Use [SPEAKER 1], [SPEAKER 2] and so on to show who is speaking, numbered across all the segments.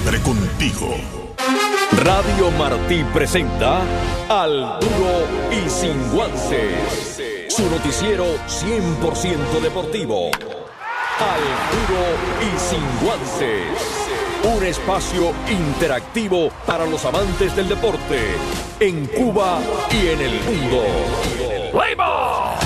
[SPEAKER 1] siempre contigo.
[SPEAKER 2] Radio Martí presenta Al Duro y Sin Guances, su noticiero 100% deportivo. Al Duro y Sin Guances, un espacio interactivo para los amantes del deporte en Cuba y en el mundo. ¡Play-ball!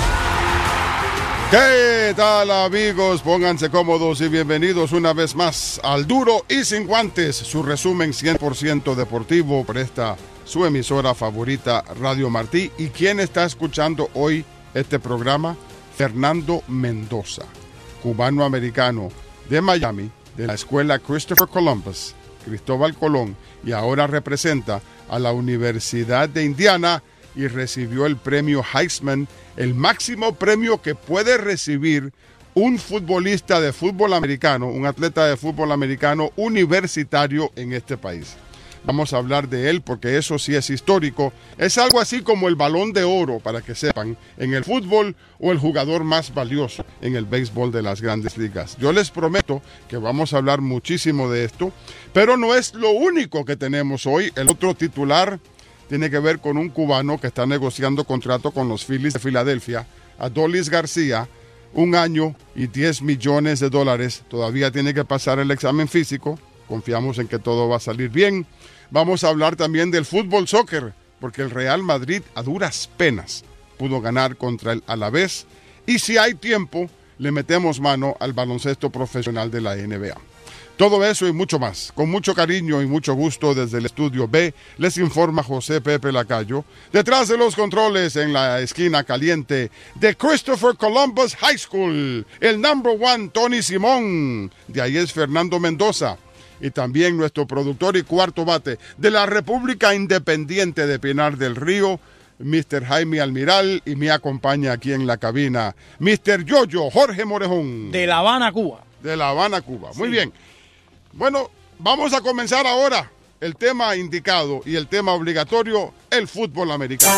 [SPEAKER 3] ¿Qué tal, amigos? Pónganse cómodos y bienvenidos una vez más al Duro y Sin Guantes, su resumen 100% deportivo por esta su emisora favorita, Radio Martí. ¿Y quién está escuchando hoy este programa? Fernando Mendoza, cubano-americano de Miami, de la escuela Christopher Columbus, Cristóbal Colón, y ahora representa a la Universidad de Indiana y recibió el premio Heisman, el máximo premio que puede recibir un futbolista de fútbol americano, un atleta de fútbol americano universitario en este país. Vamos a hablar de él porque eso sí es histórico. Es algo así como el Balón de Oro, para que sepan, en el fútbol, o el jugador más valioso en el béisbol de las Grandes Ligas. Yo les prometo que vamos a hablar muchísimo de esto, pero no es lo único que tenemos hoy. El otro titular tiene que ver con un cubano que está negociando contrato con los Phillies de Filadelfia, Adolis García, 1 año y $10 millones. Todavía tiene que pasar el examen físico. Confiamos en que todo va a salir bien. Vamos a hablar también del fútbol soccer, porque el Real Madrid a duras penas pudo ganar contra el Alavés. Y si hay tiempo, le metemos mano al baloncesto profesional de la NBA. Todo eso y mucho más, con mucho cariño y mucho gusto desde el estudio B, les informa José Pepe Lacayo. Detrás de los controles, en la esquina caliente de Christopher Columbus High School, el number one Tony Simón. De ahí es Fernando Mendoza. Y también nuestro productor y cuarto bate de la República Independiente de Pinar del Río, Mr. Jaime Almiral, y me acompaña aquí en la cabina Mr. Yoyo Jorge Morejón.
[SPEAKER 4] De La Habana, Cuba.
[SPEAKER 3] De La Habana, Cuba. Muy
[SPEAKER 4] Sí.
[SPEAKER 3] bien. Bueno, vamos a comenzar ahora el tema indicado y el tema obligatorio, el fútbol americano.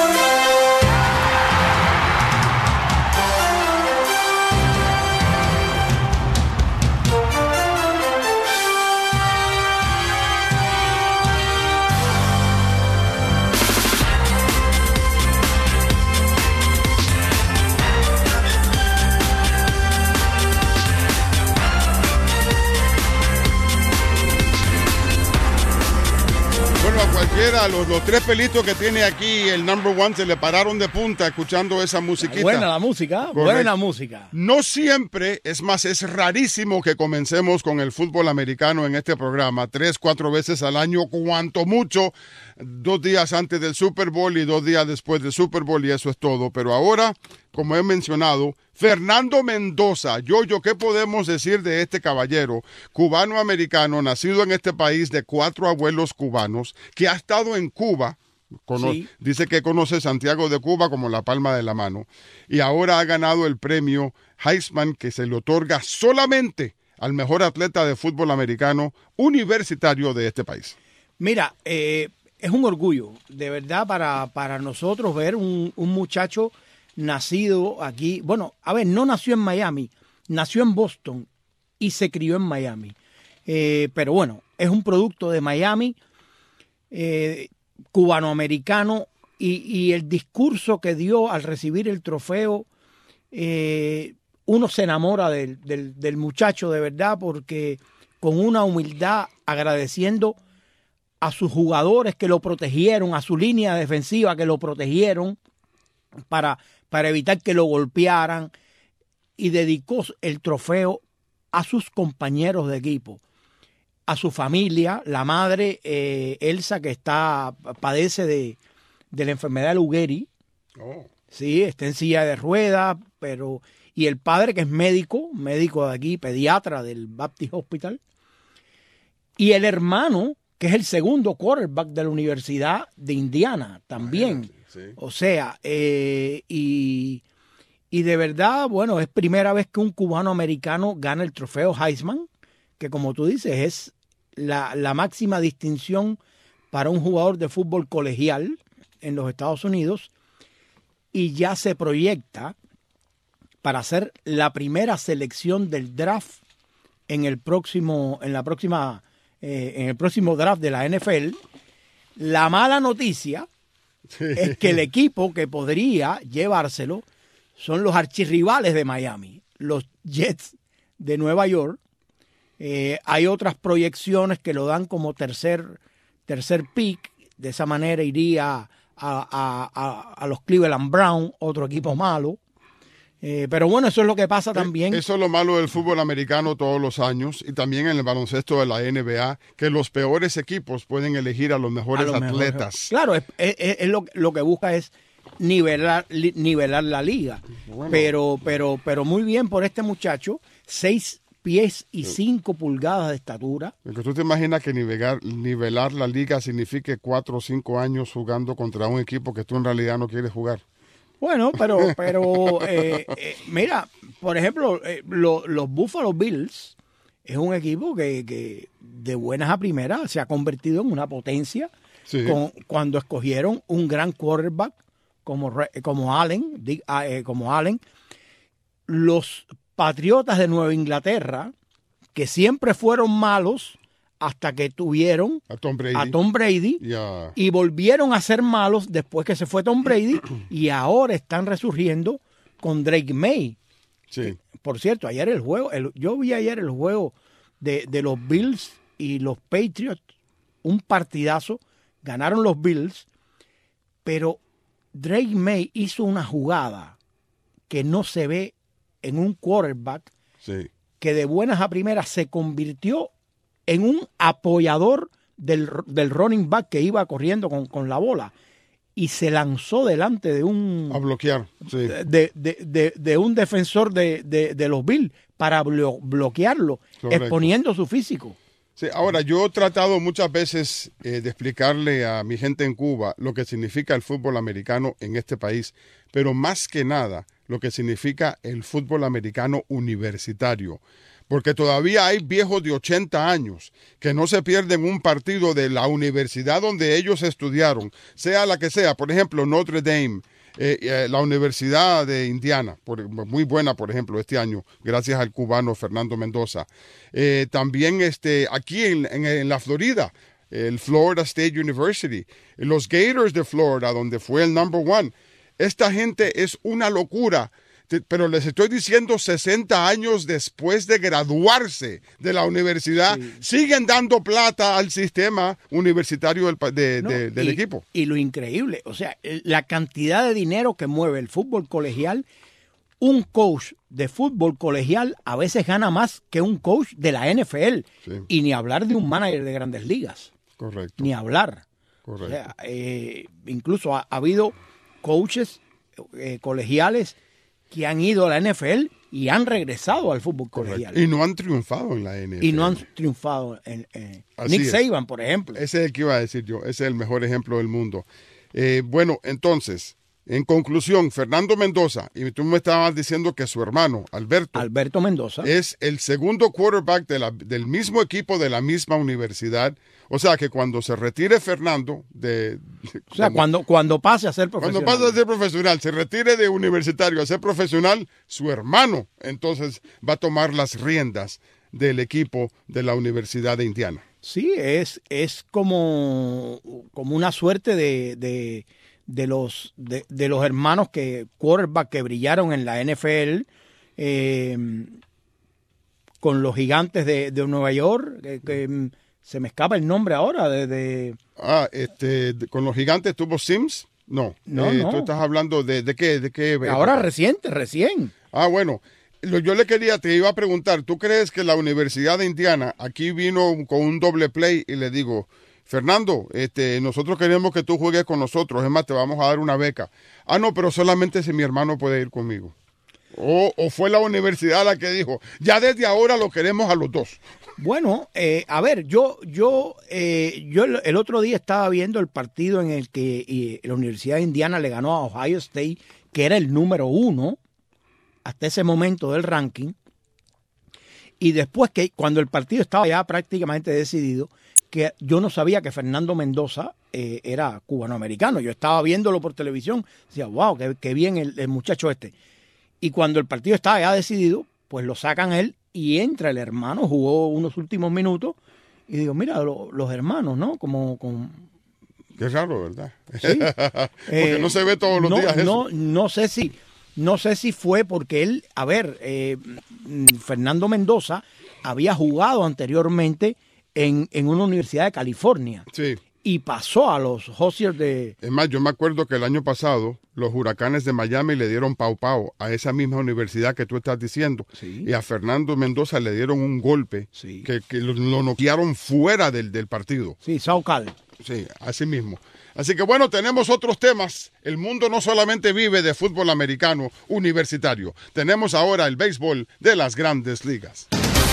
[SPEAKER 3] Los tres pelitos que tiene aquí el number one se le pararon de punta escuchando esa musiquita.
[SPEAKER 4] Buena la música,
[SPEAKER 3] Correcto.
[SPEAKER 4] buena música.
[SPEAKER 3] No siempre, es más, es rarísimo que comencemos con el fútbol americano en este programa, 3-4 veces al año, cuanto mucho, 2 días antes del Super Bowl y 2 días después del Super Bowl, y eso es todo. Pero ahora, como he mencionado, Fernando Mendoza. Yoyo, ¿qué podemos decir de este caballero cubano-americano, nacido en este país de 4 abuelos cubanos, que ha estado en Cuba?
[SPEAKER 4] Sí.
[SPEAKER 3] Dice que conoce Santiago de Cuba como la palma de la mano, y ahora ha ganado el premio Heisman, que se le otorga solamente al mejor atleta de fútbol americano universitario de este país.
[SPEAKER 4] Mira, es un orgullo, de verdad, para nosotros ver un muchacho nacido aquí. Bueno, a ver, no nació en Miami, nació en Boston y se crió en Miami. Pero bueno, es un producto de Miami, cubanoamericano, y el discurso que dio al recibir el trofeo, uno se enamora del muchacho de verdad, porque con una humildad, agradeciendo a sus jugadores que lo protegieron, a su línea defensiva que lo protegieron para evitar que lo golpearan, y dedicó el trofeo a sus compañeros de equipo, a su familia, la madre Elsa, que padece de la enfermedad de Lou Gehrig.
[SPEAKER 3] Oh.
[SPEAKER 4] Sí, está en silla de ruedas, y el padre, que es médico de aquí, pediatra del Baptist Hospital, y el hermano, que es el segundo quarterback de la Universidad de Indiana también.
[SPEAKER 3] Sí.
[SPEAKER 4] O sea, y de verdad, bueno, es primera vez que un cubano americano gana el trofeo Heisman, que, como tú dices, es la máxima distinción para un jugador de fútbol colegial en los Estados Unidos, y ya se proyecta para ser la primera selección del draft en la próxima en el próximo draft de la NFL. La mala noticia es que el equipo que podría llevárselo son los archirrivales de Miami, los Jets de Nueva York. Hay otras proyecciones que lo dan como tercer pick. De esa manera iría a los Cleveland Browns, otro equipo malo. Pero bueno, eso es lo que pasa también.
[SPEAKER 3] Eso es lo malo del fútbol americano todos los años y también en el baloncesto de la NBA, que los peores equipos pueden elegir a los mejores atletas.
[SPEAKER 4] Claro, es lo que busca es nivelar la liga. Bueno. Pero muy bien por este muchacho, 6 pies y 5 pulgadas de estatura.
[SPEAKER 3] Porque tú te imaginas que nivelar la liga signifique 4 o 5 años jugando contra un equipo que tú en realidad no quieres jugar.
[SPEAKER 4] Bueno, pero mira, por ejemplo, los Buffalo Bills es un equipo que de buenas a primeras se ha convertido en una potencia. Sí. Cuando escogieron un gran quarterback como Allen. Los Patriotas de Nueva Inglaterra, que siempre fueron malos hasta que tuvieron a Tom Brady y volvieron a ser malos después que se fue Tom Brady y ahora están resurgiendo con Drake May.
[SPEAKER 3] Sí.
[SPEAKER 4] Por cierto, yo vi ayer el juego de los Bills y los Patriots, un partidazo, ganaron los Bills, pero Drake May hizo una jugada que no se ve en un quarterback,
[SPEAKER 3] sí,
[SPEAKER 4] que de buenas a primeras se convirtió en un apoyador del running back que iba corriendo con la bola y se lanzó delante de un...
[SPEAKER 3] A bloquear, sí.
[SPEAKER 4] De un defensor de los Bills para bloquearlo, correcto, exponiendo su físico.
[SPEAKER 3] Sí, ahora, yo he tratado muchas veces de explicarle a mi gente en Cuba lo que significa el fútbol americano en este país, pero más que nada lo que significa el fútbol americano universitario. Porque todavía hay viejos de 80 años que no se pierden un partido de la universidad donde ellos estudiaron, sea la que sea. Por ejemplo, Notre Dame, la Universidad de Indiana, muy buena, por ejemplo, este año, gracias al cubano Fernando Mendoza. También aquí en la Florida, el Florida State University, los Gators de Florida, donde fue el number 1. Esta gente es una locura. Pero les estoy diciendo, 60 años después de graduarse de la universidad, sí, siguen dando plata al sistema universitario del equipo.
[SPEAKER 4] Y lo increíble, o sea, la cantidad de dinero que mueve el fútbol colegial, un coach de fútbol colegial a veces gana más que un coach de la NFL. Sí. Y ni hablar de un manager de Grandes Ligas.
[SPEAKER 3] Correcto.
[SPEAKER 4] Ni hablar.
[SPEAKER 3] Correcto.
[SPEAKER 4] O sea, incluso ha habido coaches colegiales que han ido a la NFL y han regresado al fútbol colegial.
[SPEAKER 3] Correcto. Y no han triunfado en la NFL.
[SPEAKER 4] Y no han triunfado en Nick Saban, por ejemplo.
[SPEAKER 3] Ese es el que iba a decir yo. Ese es el mejor ejemplo del mundo. Bueno, entonces, en conclusión, Fernando Mendoza, y tú me estabas diciendo que su hermano, Alberto Mendoza, es el segundo quarterback del mismo equipo de la misma universidad. O sea, que cuando se retire Fernando
[SPEAKER 4] cuando pase a ser profesional.
[SPEAKER 3] Cuando pase a ser profesional, se retire de universitario a ser profesional, su hermano entonces va a tomar las riendas del equipo de la Universidad de Indiana.
[SPEAKER 4] Sí, es como una suerte de los hermanos quarterback que brillaron en la NFL con los Gigantes de Nueva York, que se me escapa el nombre ahora
[SPEAKER 3] con los Gigantes tuvo Sims. No. Tú estás hablando de qué.
[SPEAKER 4] Ahora recién.
[SPEAKER 3] Bueno, te iba a preguntar, ¿tú crees que la Universidad de Indiana aquí vino con un doble play y le digo, Fernando, nosotros queremos que tú juegues con nosotros, es más, te vamos a dar una beca? No, pero solamente si mi hermano puede ir conmigo. O fue la universidad la que dijo, ya desde ahora lo queremos a los dos.
[SPEAKER 4] Bueno, a ver, yo el otro día estaba viendo el partido en el que la Universidad de Indiana le ganó a Ohio State, que era el número 1 hasta ese momento del ranking. Y después cuando el partido estaba ya prácticamente decidido, que yo no sabía que Fernando Mendoza era cubanoamericano. Yo estaba viéndolo por televisión, decía, wow, qué bien el muchacho este. Y cuando el partido estaba ya decidido, pues lo sacan él y entra el hermano, jugó unos últimos minutos Y digo, mira, los hermanos, ¿no? Como con...
[SPEAKER 3] Qué raro, ¿verdad?
[SPEAKER 4] Sí.
[SPEAKER 3] Porque no se ve todos los días eso.
[SPEAKER 4] No sé si fue porque él, Fernando Mendoza había jugado anteriormente en una universidad de California.
[SPEAKER 3] Sí.
[SPEAKER 4] Y pasó a los Hoosiers de...
[SPEAKER 3] Es más, yo me acuerdo que el año pasado los Huracanes de Miami le dieron pau a esa misma universidad que tú estás diciendo.
[SPEAKER 4] Sí.
[SPEAKER 3] Y a Fernando Mendoza le dieron un golpe
[SPEAKER 4] Sí.
[SPEAKER 3] que lo noquearon fuera del partido.
[SPEAKER 4] Sí, Saucal.
[SPEAKER 3] Sí, así mismo. Así que bueno, tenemos otros temas. El mundo no solamente vive de fútbol americano universitario. Tenemos ahora el béisbol de las grandes ligas.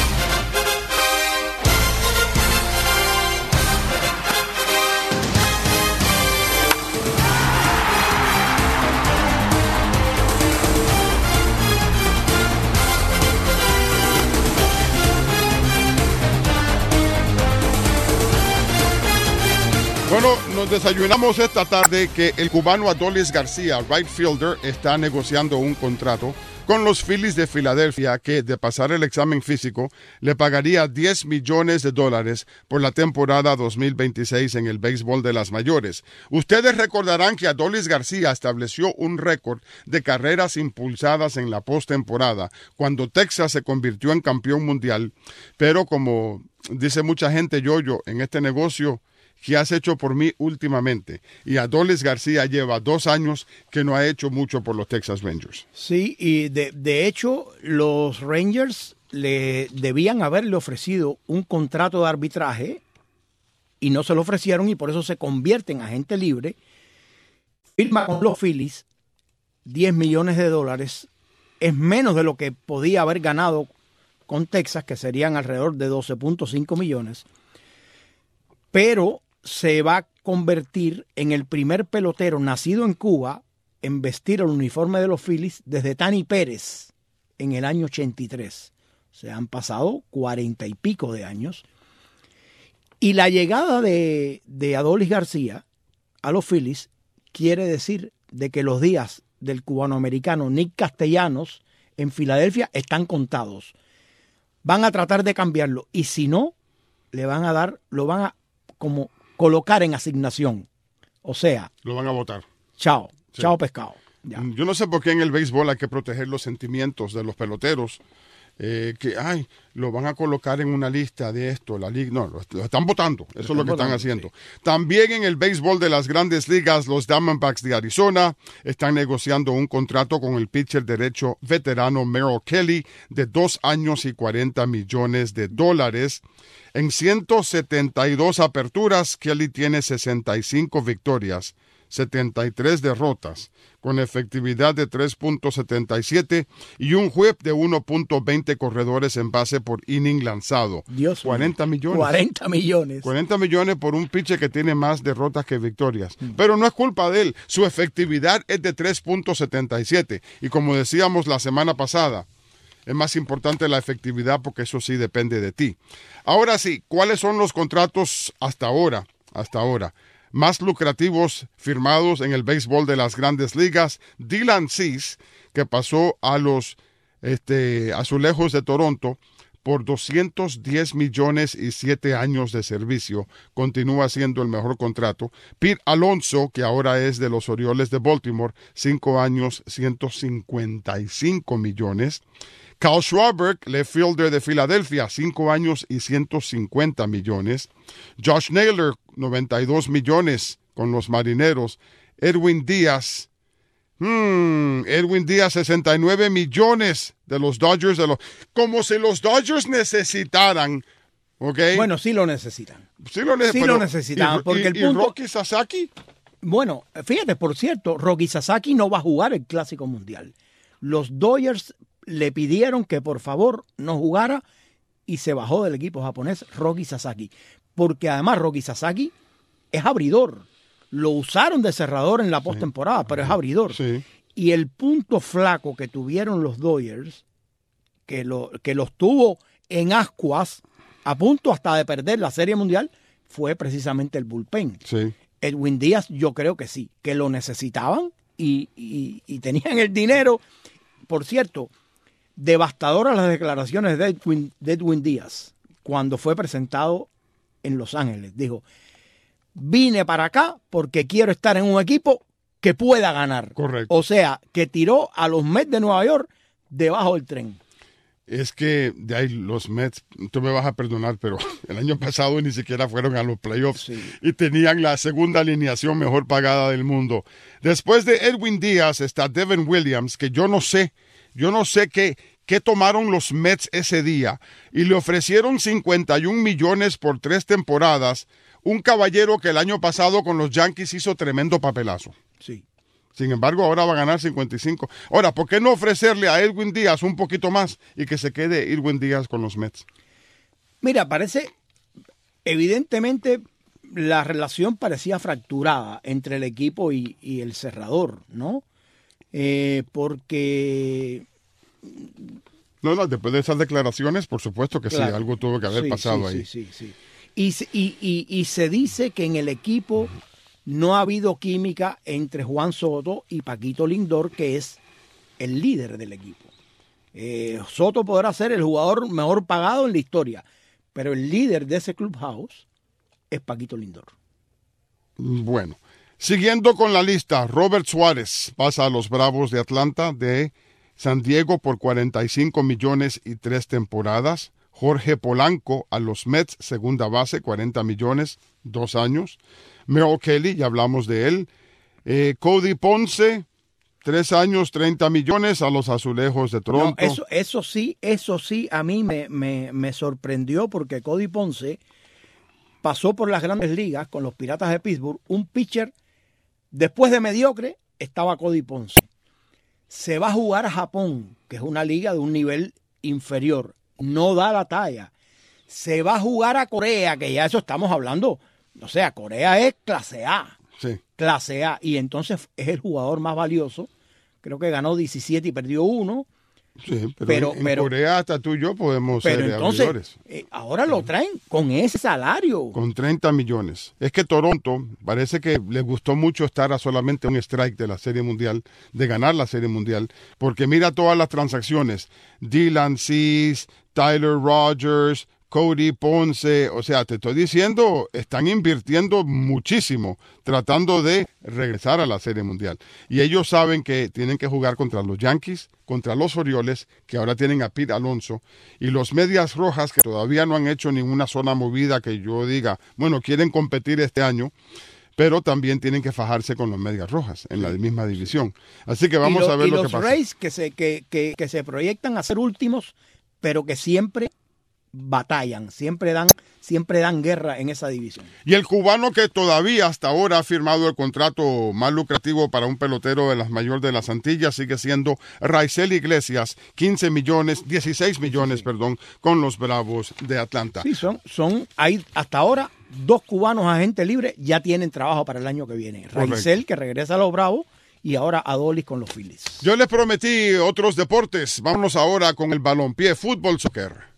[SPEAKER 3] Bueno, nos desayunamos esta tarde que el cubano Adolis García, right fielder, está negociando un contrato con los Phillies de Filadelfia que, de pasar el examen físico, le pagaría $10 millones por la temporada 2026 en el béisbol de las mayores. Ustedes recordarán que Adolis García estableció un récord de carreras impulsadas en la postemporada cuando Texas se convirtió en campeón mundial, pero como dice mucha gente, Yoyo, en este negocio, ¿qué has hecho por mí últimamente? Y Adolis García lleva 2 años que no ha hecho mucho por los Texas Rangers.
[SPEAKER 4] Sí, y de hecho los Rangers le debían haberle ofrecido un contrato de arbitraje y no se lo ofrecieron y por eso se convierte en agente libre. Firma con los Phillies $10 millones. Es menos de lo que podía haber ganado con Texas, que serían alrededor de 12.5 millones. Pero se va a convertir en el primer pelotero nacido en Cuba en vestir el uniforme de los Phillies desde Tani Pérez en el año 83. Se han pasado 40 y pico de años. Y la llegada de Adolis García a los Phillies quiere decir de que los días del cubanoamericano Nick Castellanos en Filadelfia están contados. Van a tratar de cambiarlo y si no, lo van a como colocar en asignación. O sea,
[SPEAKER 3] Lo van a votar.
[SPEAKER 4] chao,
[SPEAKER 3] Sí.
[SPEAKER 4] chao pescado. Ya.
[SPEAKER 3] Yo no sé por qué en el béisbol hay que proteger los sentimientos de los peloteros. Lo van a colocar en una lista de esto, la liga. No, lo están votando. Eso es lo que están haciendo. Sí. También en el béisbol de las grandes ligas, los Diamondbacks de Arizona están negociando un contrato con el pitcher derecho veterano Merrill Kelly de 2 años y $40 millones. En 172 aperturas, Kelly tiene 65 victorias, 73 derrotas, con efectividad de 3.77 y un whip de 1.20 corredores en base por inning lanzado.
[SPEAKER 4] Dios
[SPEAKER 3] 40 millones.
[SPEAKER 4] 40 millones.
[SPEAKER 3] 40 millones por un pitcher que tiene más derrotas que victorias. Pero no es culpa de él. Su efectividad es de 3.77. Y como decíamos la semana pasada, es más importante la efectividad porque eso sí depende de ti. Ahora sí, ¿cuáles son los contratos hasta ahora? Más lucrativos firmados en el béisbol de las grandes ligas? Dylan Cease, que pasó a los Azulejos de Toronto por $210 millones y 7 años de servicio, continúa siendo el mejor contrato. Pete Alonso, que ahora es de los Orioles de Baltimore, 5 años, $155 millones. Kyle Schwarber, left fielder de Filadelfia, 5 años y $150 millones. Josh Naylor, 92 millones con los Marineros. Edwin Díaz, 69 millones de los Dodgers. Como si los Dodgers necesitaran, ¿ok?
[SPEAKER 4] Bueno, sí lo necesitan.
[SPEAKER 3] Sí lo
[SPEAKER 4] necesitan. Porque el punto...
[SPEAKER 3] ¿Y Rocky Sasaki?
[SPEAKER 4] Bueno, fíjate, por cierto, Rocky Sasaki no va a jugar el Clásico Mundial. Los Dodgers le pidieron que por favor no jugara y se bajó del equipo japonés Rocky Sasaki. Porque además Rocky Sasaki es abridor. Lo usaron de cerrador en la postemporada, pero es abridor.
[SPEAKER 3] Sí.
[SPEAKER 4] Y el punto flaco que tuvieron los Dodgers, que los tuvo en ascuas, a punto hasta de perder la Serie Mundial, fue precisamente el bullpen.
[SPEAKER 3] Sí.
[SPEAKER 4] Edwin Díaz, yo creo que sí, que lo necesitaban y tenían el dinero. Por cierto, devastadoras las declaraciones de Edwin Díaz cuando fue presentado en Los Ángeles. Dijo, vine para acá porque quiero estar en un equipo que pueda ganar.
[SPEAKER 3] Correcto.
[SPEAKER 4] O sea, que tiró a los Mets de Nueva York debajo del tren.
[SPEAKER 3] Es que de ahí los Mets, tú me vas a perdonar, pero el año pasado ni siquiera fueron a los playoffs, sí, y tenían la segunda alineación mejor pagada del mundo. Después de Edwin Díaz está Devin Williams, que yo no sé qué tomaron los Mets ese día, y le ofrecieron 51 millones por 3 temporadas, un caballero que el año pasado con los Yankees hizo tremendo papelazo.
[SPEAKER 4] Sí.
[SPEAKER 3] Sin embargo, ahora va a ganar 55. Ahora, ¿por qué no ofrecerle a Edwin Díaz un poquito más y que se quede Edwin Díaz con los Mets?
[SPEAKER 4] Mira, evidentemente la relación parecía fracturada entre el equipo y el cerrador, ¿no? Porque...
[SPEAKER 3] No, después de esas declaraciones, por supuesto que claro, sí, algo tuvo que haber pasado ahí.
[SPEAKER 4] Sí. Y se dice que en el equipo no ha habido química entre Juan Soto y Paquito Lindor, que es el líder del equipo. Soto podrá ser el jugador mejor pagado en la historia, pero el líder de ese clubhouse es Paquito Lindor.
[SPEAKER 3] Bueno, siguiendo con la lista, Robert Suárez pasa a los Bravos de Atlanta de San Diego por 45 millones y 3 temporadas. Jorge Polanco a los Mets, segunda base, 40 millones, 2 años. Merrill Kelly, ya hablamos de él. Cody Ponce, 3 años, 30 millones a los Azulejos de Toronto.
[SPEAKER 4] No, eso sí, a mí me sorprendió porque Cody Ponce pasó por las grandes ligas con los Piratas de Pittsburgh. Un pitcher, después de mediocre, estaba Cody Ponce. Se va a jugar a Japón, que es una liga de un nivel inferior. No da la talla. Se va a jugar a Corea, que ya eso estamos hablando. O sea, Corea es clase A.
[SPEAKER 3] Sí.
[SPEAKER 4] Clase A. Y entonces es el jugador más valioso. Creo que ganó 17 y perdió 1.
[SPEAKER 3] Sí, pero en Corea hasta tú y yo podemos ser abridores.
[SPEAKER 4] Ahora lo traen con ese salario.
[SPEAKER 3] Con 30 millones. Es que Toronto parece que les gustó mucho estar a solamente un strike de la Serie Mundial, de ganar la Serie Mundial, porque mira todas las transacciones. Dylan Cease, Tyler Rogers, Cody Ponce, o sea, te estoy diciendo, están invirtiendo muchísimo tratando de regresar a la Serie Mundial. Y ellos saben que tienen que jugar contra los Yankees, contra los Orioles, que ahora tienen a Pete Alonso, y los Medias Rojas, que todavía no han hecho ninguna sola movida que yo diga, bueno, quieren competir este año, pero también tienen que fajarse con los Medias Rojas en la misma división. Así que vamos a ver lo que pasa.
[SPEAKER 4] Y los Rays que se proyectan a ser últimos, pero que siempre batallan, siempre dan guerra en esa división.
[SPEAKER 3] Y el cubano que todavía hasta ahora ha firmado el contrato más lucrativo para un pelotero de las mayores de las Antillas sigue siendo Raisel Iglesias, 16 millones, con los Bravos de Atlanta.
[SPEAKER 4] Sí, hay hasta ahora 2 cubanos agentes libres ya tienen trabajo para el año que viene. Raisel, que regresa a los Bravos, y ahora Adolis con los Phillies.
[SPEAKER 3] Yo les prometí otros deportes. Vámonos ahora con el balompié, fútbol, soccer.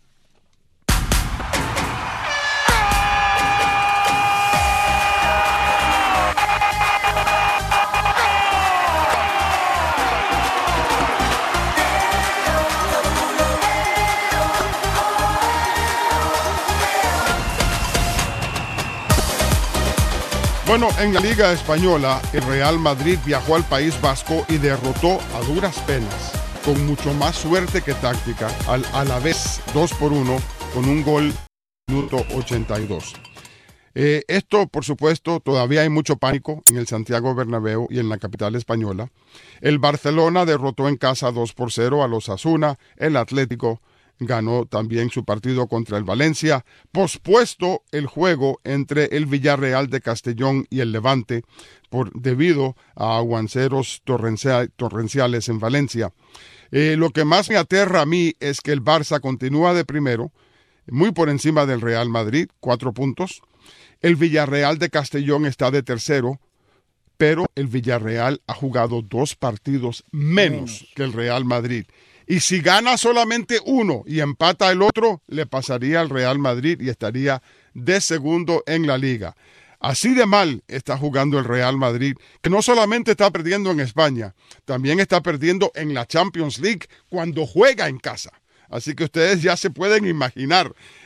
[SPEAKER 3] Bueno, en la Liga Española, el Real Madrid viajó al País Vasco y derrotó a duras penas, con mucho más suerte que táctica, al Alavés 2-1 con un gol minuto 82. Esto, por supuesto, todavía hay mucho pánico en el Santiago Bernabéu y en la capital española. El Barcelona derrotó en casa 2-0 a los Osasuna. El Atlético ganó también su partido contra el Valencia, pospuesto el juego entre el Villarreal de Castellón y el Levante debido a aguaceros torrenciales en Valencia. Lo que más me aterra a mí es que el Barça continúa de primero, muy por encima del Real Madrid, 4 puntos. El Villarreal de Castellón está de tercero, pero el Villarreal ha jugado 2 partidos menos que el Real Madrid. Y si gana solamente uno y empata el otro, le pasaría al Real Madrid y estaría de segundo en la liga. Así de mal está jugando el Real Madrid, que no solamente está perdiendo en España, también está perdiendo en la Champions League cuando juega en casa. Así que ustedes ya se pueden imaginar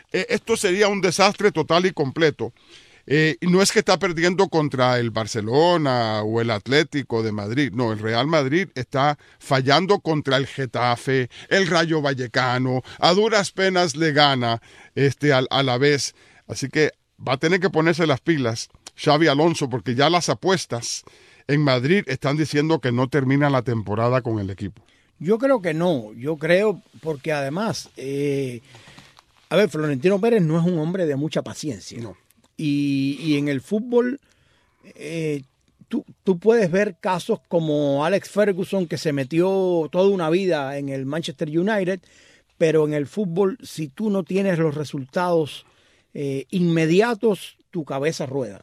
[SPEAKER 3] esto sería un desastre total y completo. Y no es que está perdiendo contra el Barcelona o el Atlético de Madrid. No, el Real Madrid está fallando contra el Getafe, el Rayo Vallecano. A duras penas le gana a la vez. Así que va a tener que ponerse las pilas Xabi Alonso, porque ya las apuestas en Madrid están diciendo que no termina la temporada con el equipo.
[SPEAKER 4] Yo creo que no. Yo creo porque además, Florentino Pérez no es un hombre de mucha paciencia.
[SPEAKER 3] No.
[SPEAKER 4] Y en el fútbol, tú puedes ver casos como Alex Ferguson, que se metió toda una vida en el Manchester United, pero en el fútbol, si tú no tienes los resultados inmediatos, tu cabeza rueda.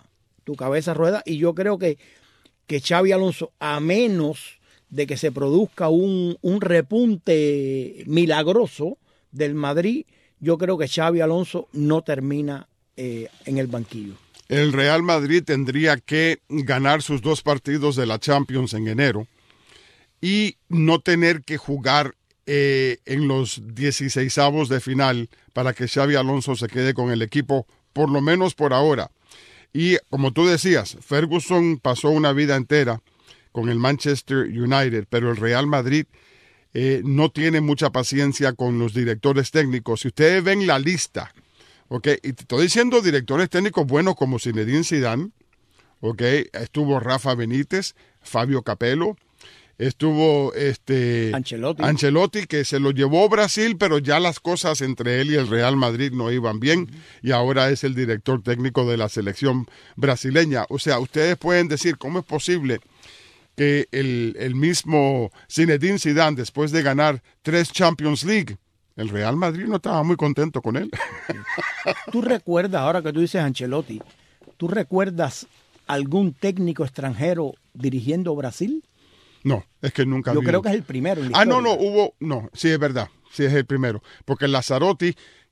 [SPEAKER 4] Y yo creo que Xabi Alonso, a menos de que se produzca un repunte milagroso del Madrid, yo creo que Xabi Alonso no termina en el banquillo.
[SPEAKER 3] El Real Madrid tendría que ganar sus 2 partidos de la Champions en enero y no tener que jugar en los 16avos de final para que Xabi Alonso se quede con el equipo, por lo menos por ahora. Y como tú decías, Ferguson pasó una vida entera con el Manchester United, pero el Real Madrid no tiene mucha paciencia con los directores técnicos. Si ustedes ven la lista, okay, y te estoy diciendo directores técnicos buenos como Zinedine Zidane, okay, estuvo Rafa Benítez, Fabio Capello, estuvo Ancelotti, que se lo llevó Brasil, pero ya las cosas entre él y el Real Madrid no iban bien, y ahora es el director técnico de la selección brasileña. O sea, ustedes pueden decir, ¿cómo es posible que el mismo Zinedine Zidane, después de ganar 3 Champions League, el Real Madrid no estaba muy contento con él?
[SPEAKER 4] ¿Tú recuerdas, ahora que tú dices Ancelotti, tú recuerdas algún técnico extranjero dirigiendo Brasil?
[SPEAKER 3] No, es que nunca vi.
[SPEAKER 4] Yo creo que es el primero en la historia.
[SPEAKER 3] Sí, es verdad, sí es el primero, porque Lazzarotti,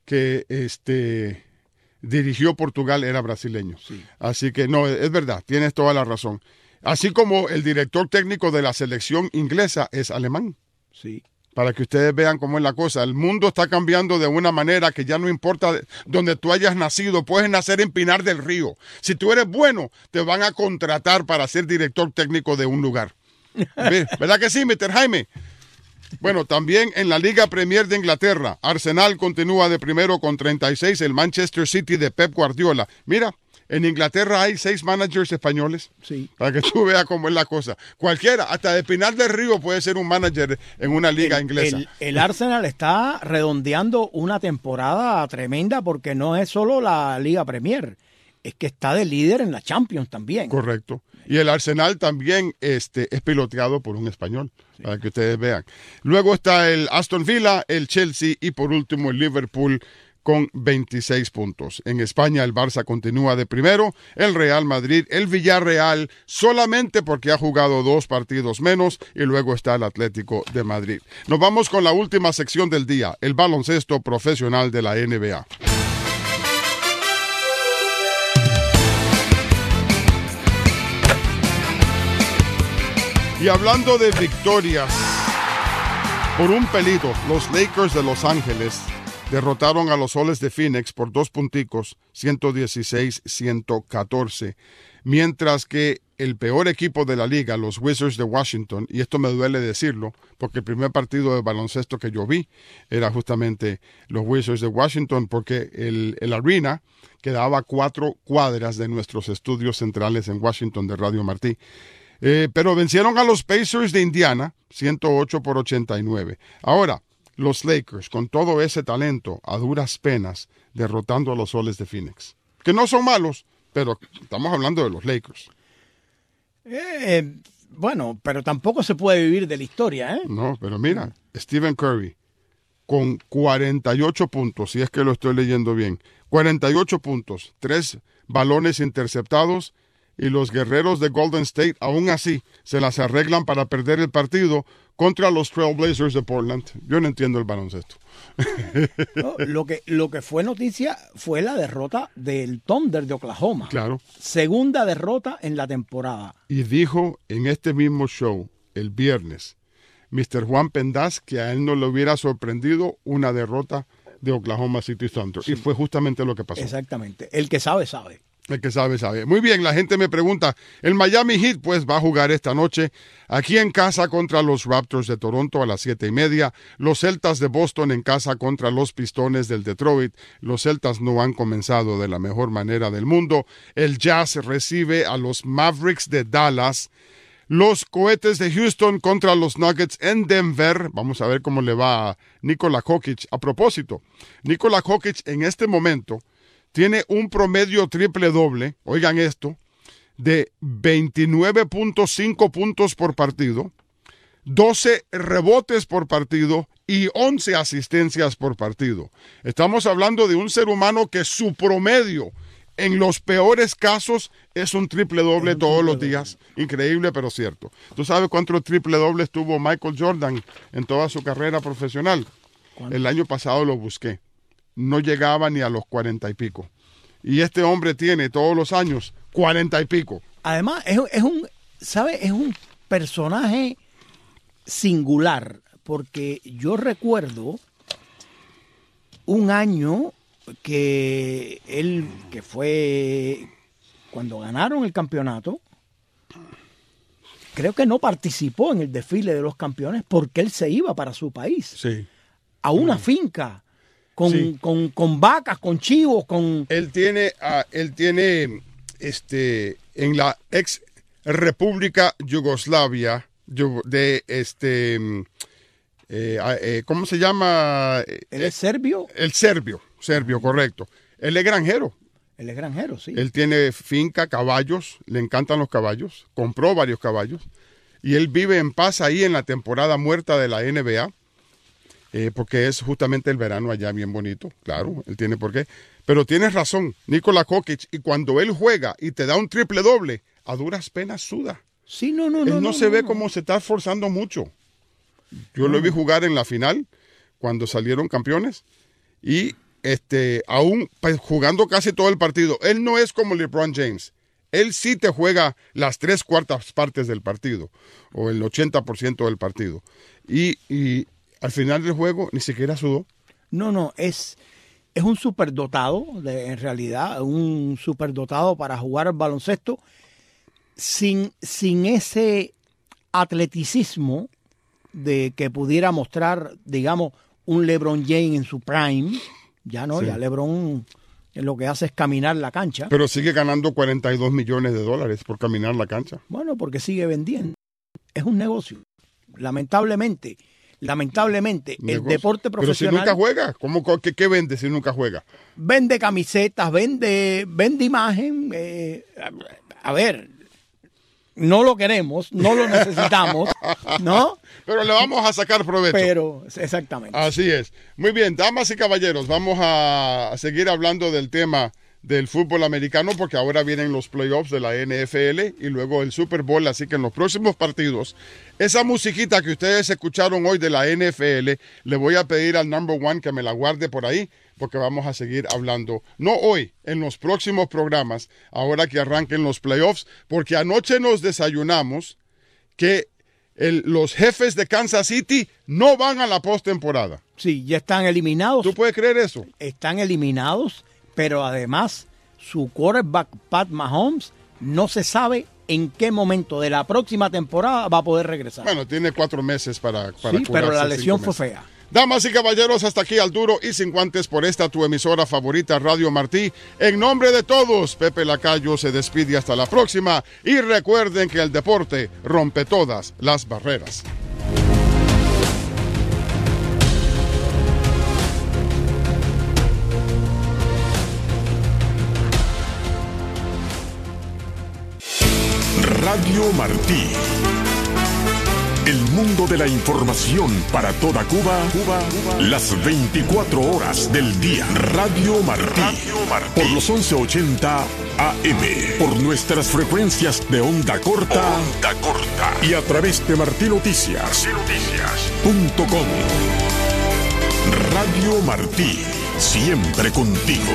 [SPEAKER 3] que dirigió Portugal, era brasileño.
[SPEAKER 4] Sí.
[SPEAKER 3] Así que no, es verdad, tienes toda la razón. Así como el director técnico de la selección inglesa es alemán.
[SPEAKER 4] Sí.
[SPEAKER 3] Para que ustedes vean cómo es la cosa. El mundo está cambiando de una manera que ya no importa donde tú hayas nacido. Puedes nacer en Pinar del Río. Si tú eres bueno, te van a contratar para ser director técnico de un lugar. ¿Verdad que sí, Mr. Jaime? Bueno, también en la Liga Premier de Inglaterra, Arsenal continúa de primero con 36, el Manchester City de Pep Guardiola. Mira, en Inglaterra hay 6 managers españoles.
[SPEAKER 4] Sí.
[SPEAKER 3] Para que tú veas cómo es la cosa. Cualquiera, hasta de Pinar del Río puede ser un manager en una liga inglesa.
[SPEAKER 4] El Arsenal está redondeando una temporada tremenda porque no es solo la Liga Premier, es que está de líder en la Champions también.
[SPEAKER 3] Correcto. Y el Arsenal también es piloteado por un español, sí, para que ustedes vean. Luego está el Aston Villa, el Chelsea y por último el Liverpool con 26 puntos. En España el Barça continúa de primero, el Real Madrid, el Villarreal, solamente porque ha jugado 2 partidos menos, y luego está el Atlético de Madrid. Nos vamos con la última sección del día, el baloncesto profesional de la NBA. Y hablando de victorias, por un pelito, los Lakers de Los Ángeles derrotaron a los Soles de Phoenix por 2 punticos, 116-114. Mientras que el peor equipo de la liga, los Wizards de Washington, y esto me duele decirlo, porque el primer partido de baloncesto que yo vi era justamente los Wizards de Washington, porque el arena quedaba a 4 cuadras de nuestros estudios centrales en Washington de Radio Martí. Pero vencieron a los Pacers de Indiana, 108-89. Ahora, los Lakers, con todo ese talento, a duras penas, derrotando a los Soles de Phoenix. Que no son malos, pero estamos hablando de los Lakers.
[SPEAKER 4] Bueno, pero tampoco se puede vivir de la historia, ¿eh?
[SPEAKER 3] No, pero mira, Stephen Curry, con 48 puntos, si es que lo estoy leyendo bien, 48 puntos, 3 balones interceptados, y los guerreros de Golden State aún así se las arreglan para perder el partido contra los Trail Blazers de Portland. Yo no entiendo el baloncesto.
[SPEAKER 4] No, lo que fue noticia fue la derrota del Thunder de Oklahoma.
[SPEAKER 3] Claro.
[SPEAKER 4] Segunda derrota en la temporada.
[SPEAKER 3] Y dijo en este mismo show el viernes Mr. Juan Pendaz que a él no le hubiera sorprendido una derrota de Oklahoma City Thunder. Sí. Y fue justamente lo que pasó.
[SPEAKER 4] Exactamente. El que sabe, sabe.
[SPEAKER 3] El que sabe, sabe. Muy bien, la gente me pregunta, el Miami Heat pues va a jugar esta noche aquí en casa contra los Raptors de Toronto a las 7:30. Los Celtas de Boston en casa contra los Pistones del Detroit. Los Celtas no han comenzado de la mejor manera del mundo. El Jazz recibe a los Mavericks de Dallas. Los Cohetes de Houston contra los Nuggets en Denver. Vamos a ver cómo le va a Nikola Jokic. A propósito, Nikola Jokic en este momento tiene un promedio triple-doble, oigan esto, de 29.5 puntos por partido, 12 rebotes por partido y 11 asistencias por partido. Estamos hablando de un ser humano que su promedio, en los peores casos, es un triple-doble todos los días. Increíble, pero cierto. ¿Tú sabes cuántos triple-dobles tuvo Michael Jordan en toda su carrera profesional? ¿Cuánto? El año pasado lo busqué. No llegaba ni a los 40 y pico. Y este hombre tiene todos los años 40 y pico.
[SPEAKER 4] Además, es un personaje singular, porque yo recuerdo un año que fue cuando ganaron el campeonato, creo que no participó en el desfile de los campeones porque él se iba para su país,
[SPEAKER 3] sí,
[SPEAKER 4] a una finca con vacas, con chivos, con...
[SPEAKER 3] Él tiene en la ex República Yugoslavia ¿cómo se llama?
[SPEAKER 4] ¿Él es serbio?
[SPEAKER 3] El serbio, correcto. Él es granjero.
[SPEAKER 4] Él es granjero, sí.
[SPEAKER 3] Él tiene finca, caballos, le encantan los caballos, compró varios caballos y él vive en paz ahí en la temporada muerta de la NBA. Porque es justamente el verano allá bien bonito, claro, él tiene por qué. Pero tienes razón, Nikola Jokic, y cuando él juega y te da un triple doble, a duras penas suda.
[SPEAKER 4] Sí, no.
[SPEAKER 3] Él no se ve como se está esforzando mucho. Yo lo vi jugar en la final, cuando salieron campeones, y aún pues, jugando casi todo el partido. Él no es como LeBron James. Él sí te juega las 3/4 partes del partido, o el 80% del partido. Y al final del juego ni siquiera sudó.
[SPEAKER 4] No, es un superdotado, en realidad, un superdotado para jugar al baloncesto sin ese atleticismo de que pudiera mostrar, digamos, un LeBron James en su prime. Ya no, sí. Ya LeBron lo que hace es caminar la cancha.
[SPEAKER 3] Pero sigue ganando $42 millones por caminar la cancha.
[SPEAKER 4] Bueno, porque sigue vendiendo. Es un negocio. Lamentablemente, el deporte profesional...
[SPEAKER 3] Pero si nunca juega, ¿qué vende si nunca juega?
[SPEAKER 4] Vende camisetas, vende imagen. A ver, no lo queremos, no lo necesitamos, ¿no?
[SPEAKER 3] Pero le vamos a sacar provecho.
[SPEAKER 4] Pero, exactamente.
[SPEAKER 3] Así es. Muy bien, damas y caballeros, vamos a seguir hablando del tema del fútbol americano, porque ahora vienen los playoffs de la NFL y luego el Super Bowl, así que en los próximos partidos, esa musiquita que ustedes escucharon hoy de la NFL, le voy a pedir al number one que me la guarde por ahí, porque vamos a seguir hablando, no hoy, en los próximos programas, ahora que arranquen los playoffs, porque anoche nos desayunamos que los Jefes de Kansas City no van a la postemporada.
[SPEAKER 4] Sí, ya están eliminados.
[SPEAKER 3] ¿Tú puedes creer eso?
[SPEAKER 4] Están eliminados. Pero además, su quarterback, Pat Mahomes, no se sabe en qué momento de la próxima temporada va a poder regresar.
[SPEAKER 3] Bueno, tiene 4 meses para
[SPEAKER 4] sí, pero la lesión fue fea.
[SPEAKER 3] Damas y caballeros, hasta aquí al duro y sin guantes por esta tu emisora favorita, Radio Martí. En nombre de todos, Pepe Lacayo se despide hasta la próxima. Y recuerden que el deporte rompe todas las barreras.
[SPEAKER 2] Radio Martí. El mundo de la información para toda Cuba, las 24 horas del día. Radio Martí. Por los 1180 AM. Por nuestras frecuencias de onda corta. Y a través de martinoticias.com. Radio Martí. Siempre contigo.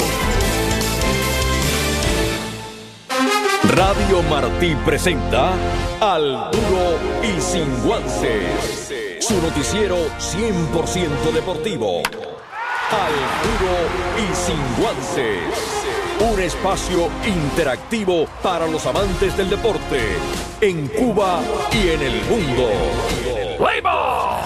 [SPEAKER 2] Radio Martí presenta Al Duro y Sin Guantes, su noticiero 100% deportivo.
[SPEAKER 1] Al Duro y Sin Guantes. Un espacio interactivo para los amantes del deporte en Cuba y en el mundo. ¡Play-ball!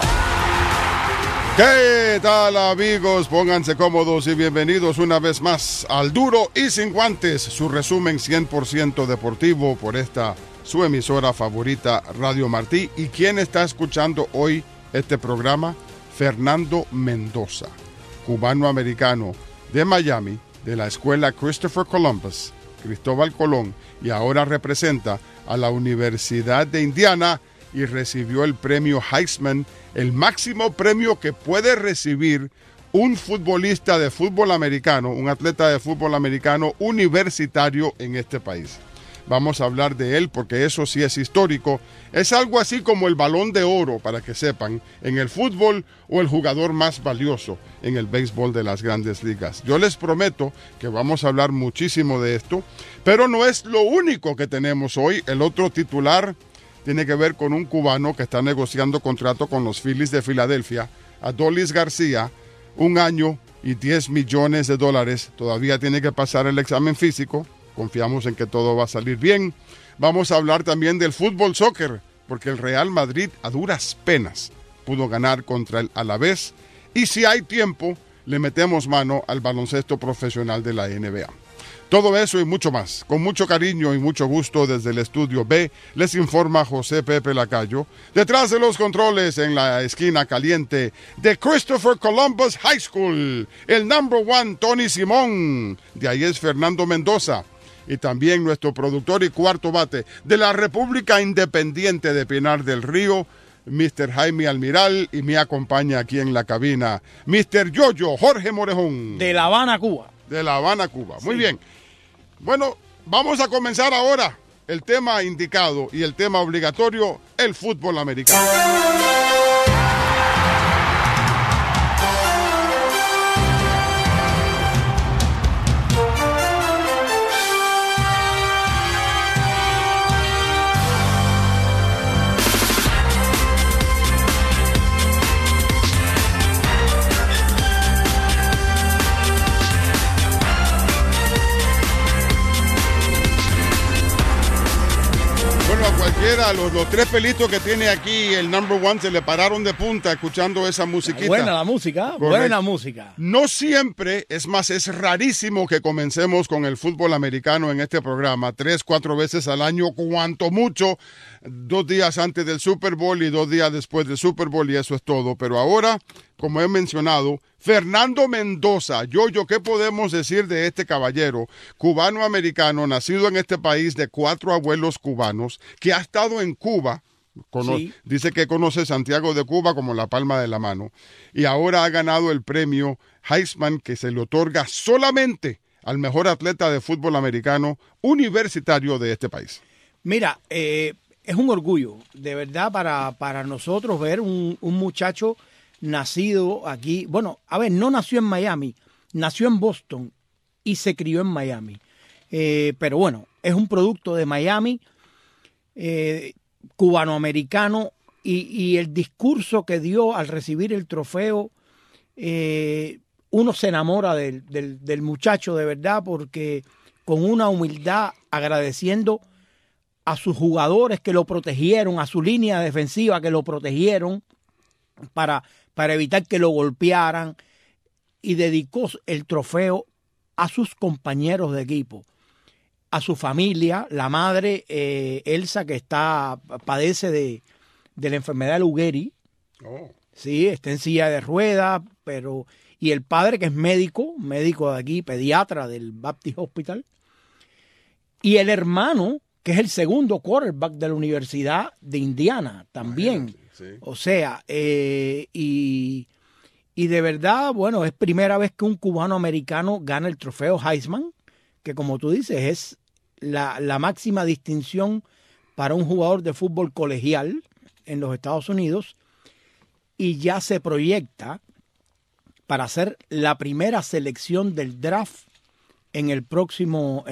[SPEAKER 3] ¿Qué tal, amigos? Pónganse cómodos y bienvenidos una vez más al Duro y Sin Guantes, su resumen 100% deportivo por esta su emisora favorita, Radio Martí. ¿Y quién está escuchando hoy este programa? Fernando Mendoza, cubano-americano de Miami, de la escuela Christopher Columbus, Cristóbal Colón, y ahora representa a la Universidad de Indiana y recibió el premio Heisman, el máximo premio que puede recibir un futbolista de fútbol americano, un atleta de fútbol americano universitario en este país. Vamos a hablar de él porque eso sí es histórico. Es algo así como el Balón de Oro, para que sepan, en el fútbol, o el jugador más valioso en el béisbol de las Grandes Ligas. Yo les prometo que vamos a hablar muchísimo de esto, pero no es lo único que tenemos hoy. El otro titular tiene que ver con un cubano que está negociando contrato con los Phillies de Filadelfia, Adolis García, 1 año y $10 millones. Todavía tiene que pasar el examen físico. Confiamos en que todo va a salir bien. Vamos a hablar también del fútbol soccer, porque el Real Madrid a duras penas pudo ganar contra el Alavés. Y si hay tiempo, le metemos mano al baloncesto profesional de la NBA. Todo eso y mucho más, con mucho cariño y mucho gusto desde el estudio B, les informa José Pepe Lacayo. Detrás de los controles, en la esquina caliente de Christopher Columbus High School, el #1 Tony Simón. De ahí es Fernando Mendoza. Y también nuestro productor y cuarto bate de la República Independiente de Pinar del Río, Mr. Jaime Almiral, y me acompaña aquí en la cabina Mr. Yoyo Jorge Morejón.
[SPEAKER 4] De La Habana, Cuba.
[SPEAKER 3] De La Habana, Cuba.
[SPEAKER 4] Sí.
[SPEAKER 3] Muy bien. Bueno, vamos a comenzar ahora el tema indicado y el tema obligatorio, el fútbol americano. Los 3 pelitos que tiene aquí el #1 se le pararon de punta escuchando esa musiquita.
[SPEAKER 4] Buena la música,
[SPEAKER 3] Correcto.
[SPEAKER 4] buena música.
[SPEAKER 3] No siempre, es más, es rarísimo que comencemos con el fútbol americano en este programa, 3-4 veces al año, cuanto mucho, 2 días antes del Super Bowl y 2 días después del Super Bowl, y eso es todo. Pero ahora, como he mencionado, Fernando Mendoza. Yoyo, ¿qué podemos decir de este caballero cubano-americano, nacido en este país de 4 abuelos cubanos, que ha estado en Cuba?
[SPEAKER 4] Sí.
[SPEAKER 3] Dice que conoce Santiago de Cuba como la palma de la mano, y ahora ha ganado el premio Heisman, que se le otorga solamente al mejor atleta de fútbol americano universitario de este país.
[SPEAKER 4] Mira, es un orgullo, de verdad, para nosotros ver un muchacho nacido aquí. Bueno, a ver, no nació en Miami, nació en Boston y se crió en Miami. Pero bueno, es un producto de Miami, cubanoamericano, y el discurso que dio al recibir el trofeo, uno se enamora del muchacho de verdad, porque con una humildad, agradeciendo a sus jugadores que lo protegieron, a su línea defensiva que lo protegieron para evitar que lo golpearan, y dedicó el trofeo a sus compañeros de equipo, a su familia, la madre Elsa, que padece de la enfermedad de Lou Gehrig.
[SPEAKER 3] Oh.
[SPEAKER 4] Sí, está en silla de ruedas, y el padre, que es médico de aquí, pediatra del Baptist Hospital, y el hermano, que es el segundo quarterback de la Universidad de Indiana también.
[SPEAKER 3] Sí.
[SPEAKER 4] O sea, y de verdad, bueno, es primera vez que un cubano americano gana el trofeo Heisman, que como tú dices es la máxima distinción para un jugador de fútbol colegial en los Estados Unidos, y ya se proyecta para ser la primera selección del draft en el próximo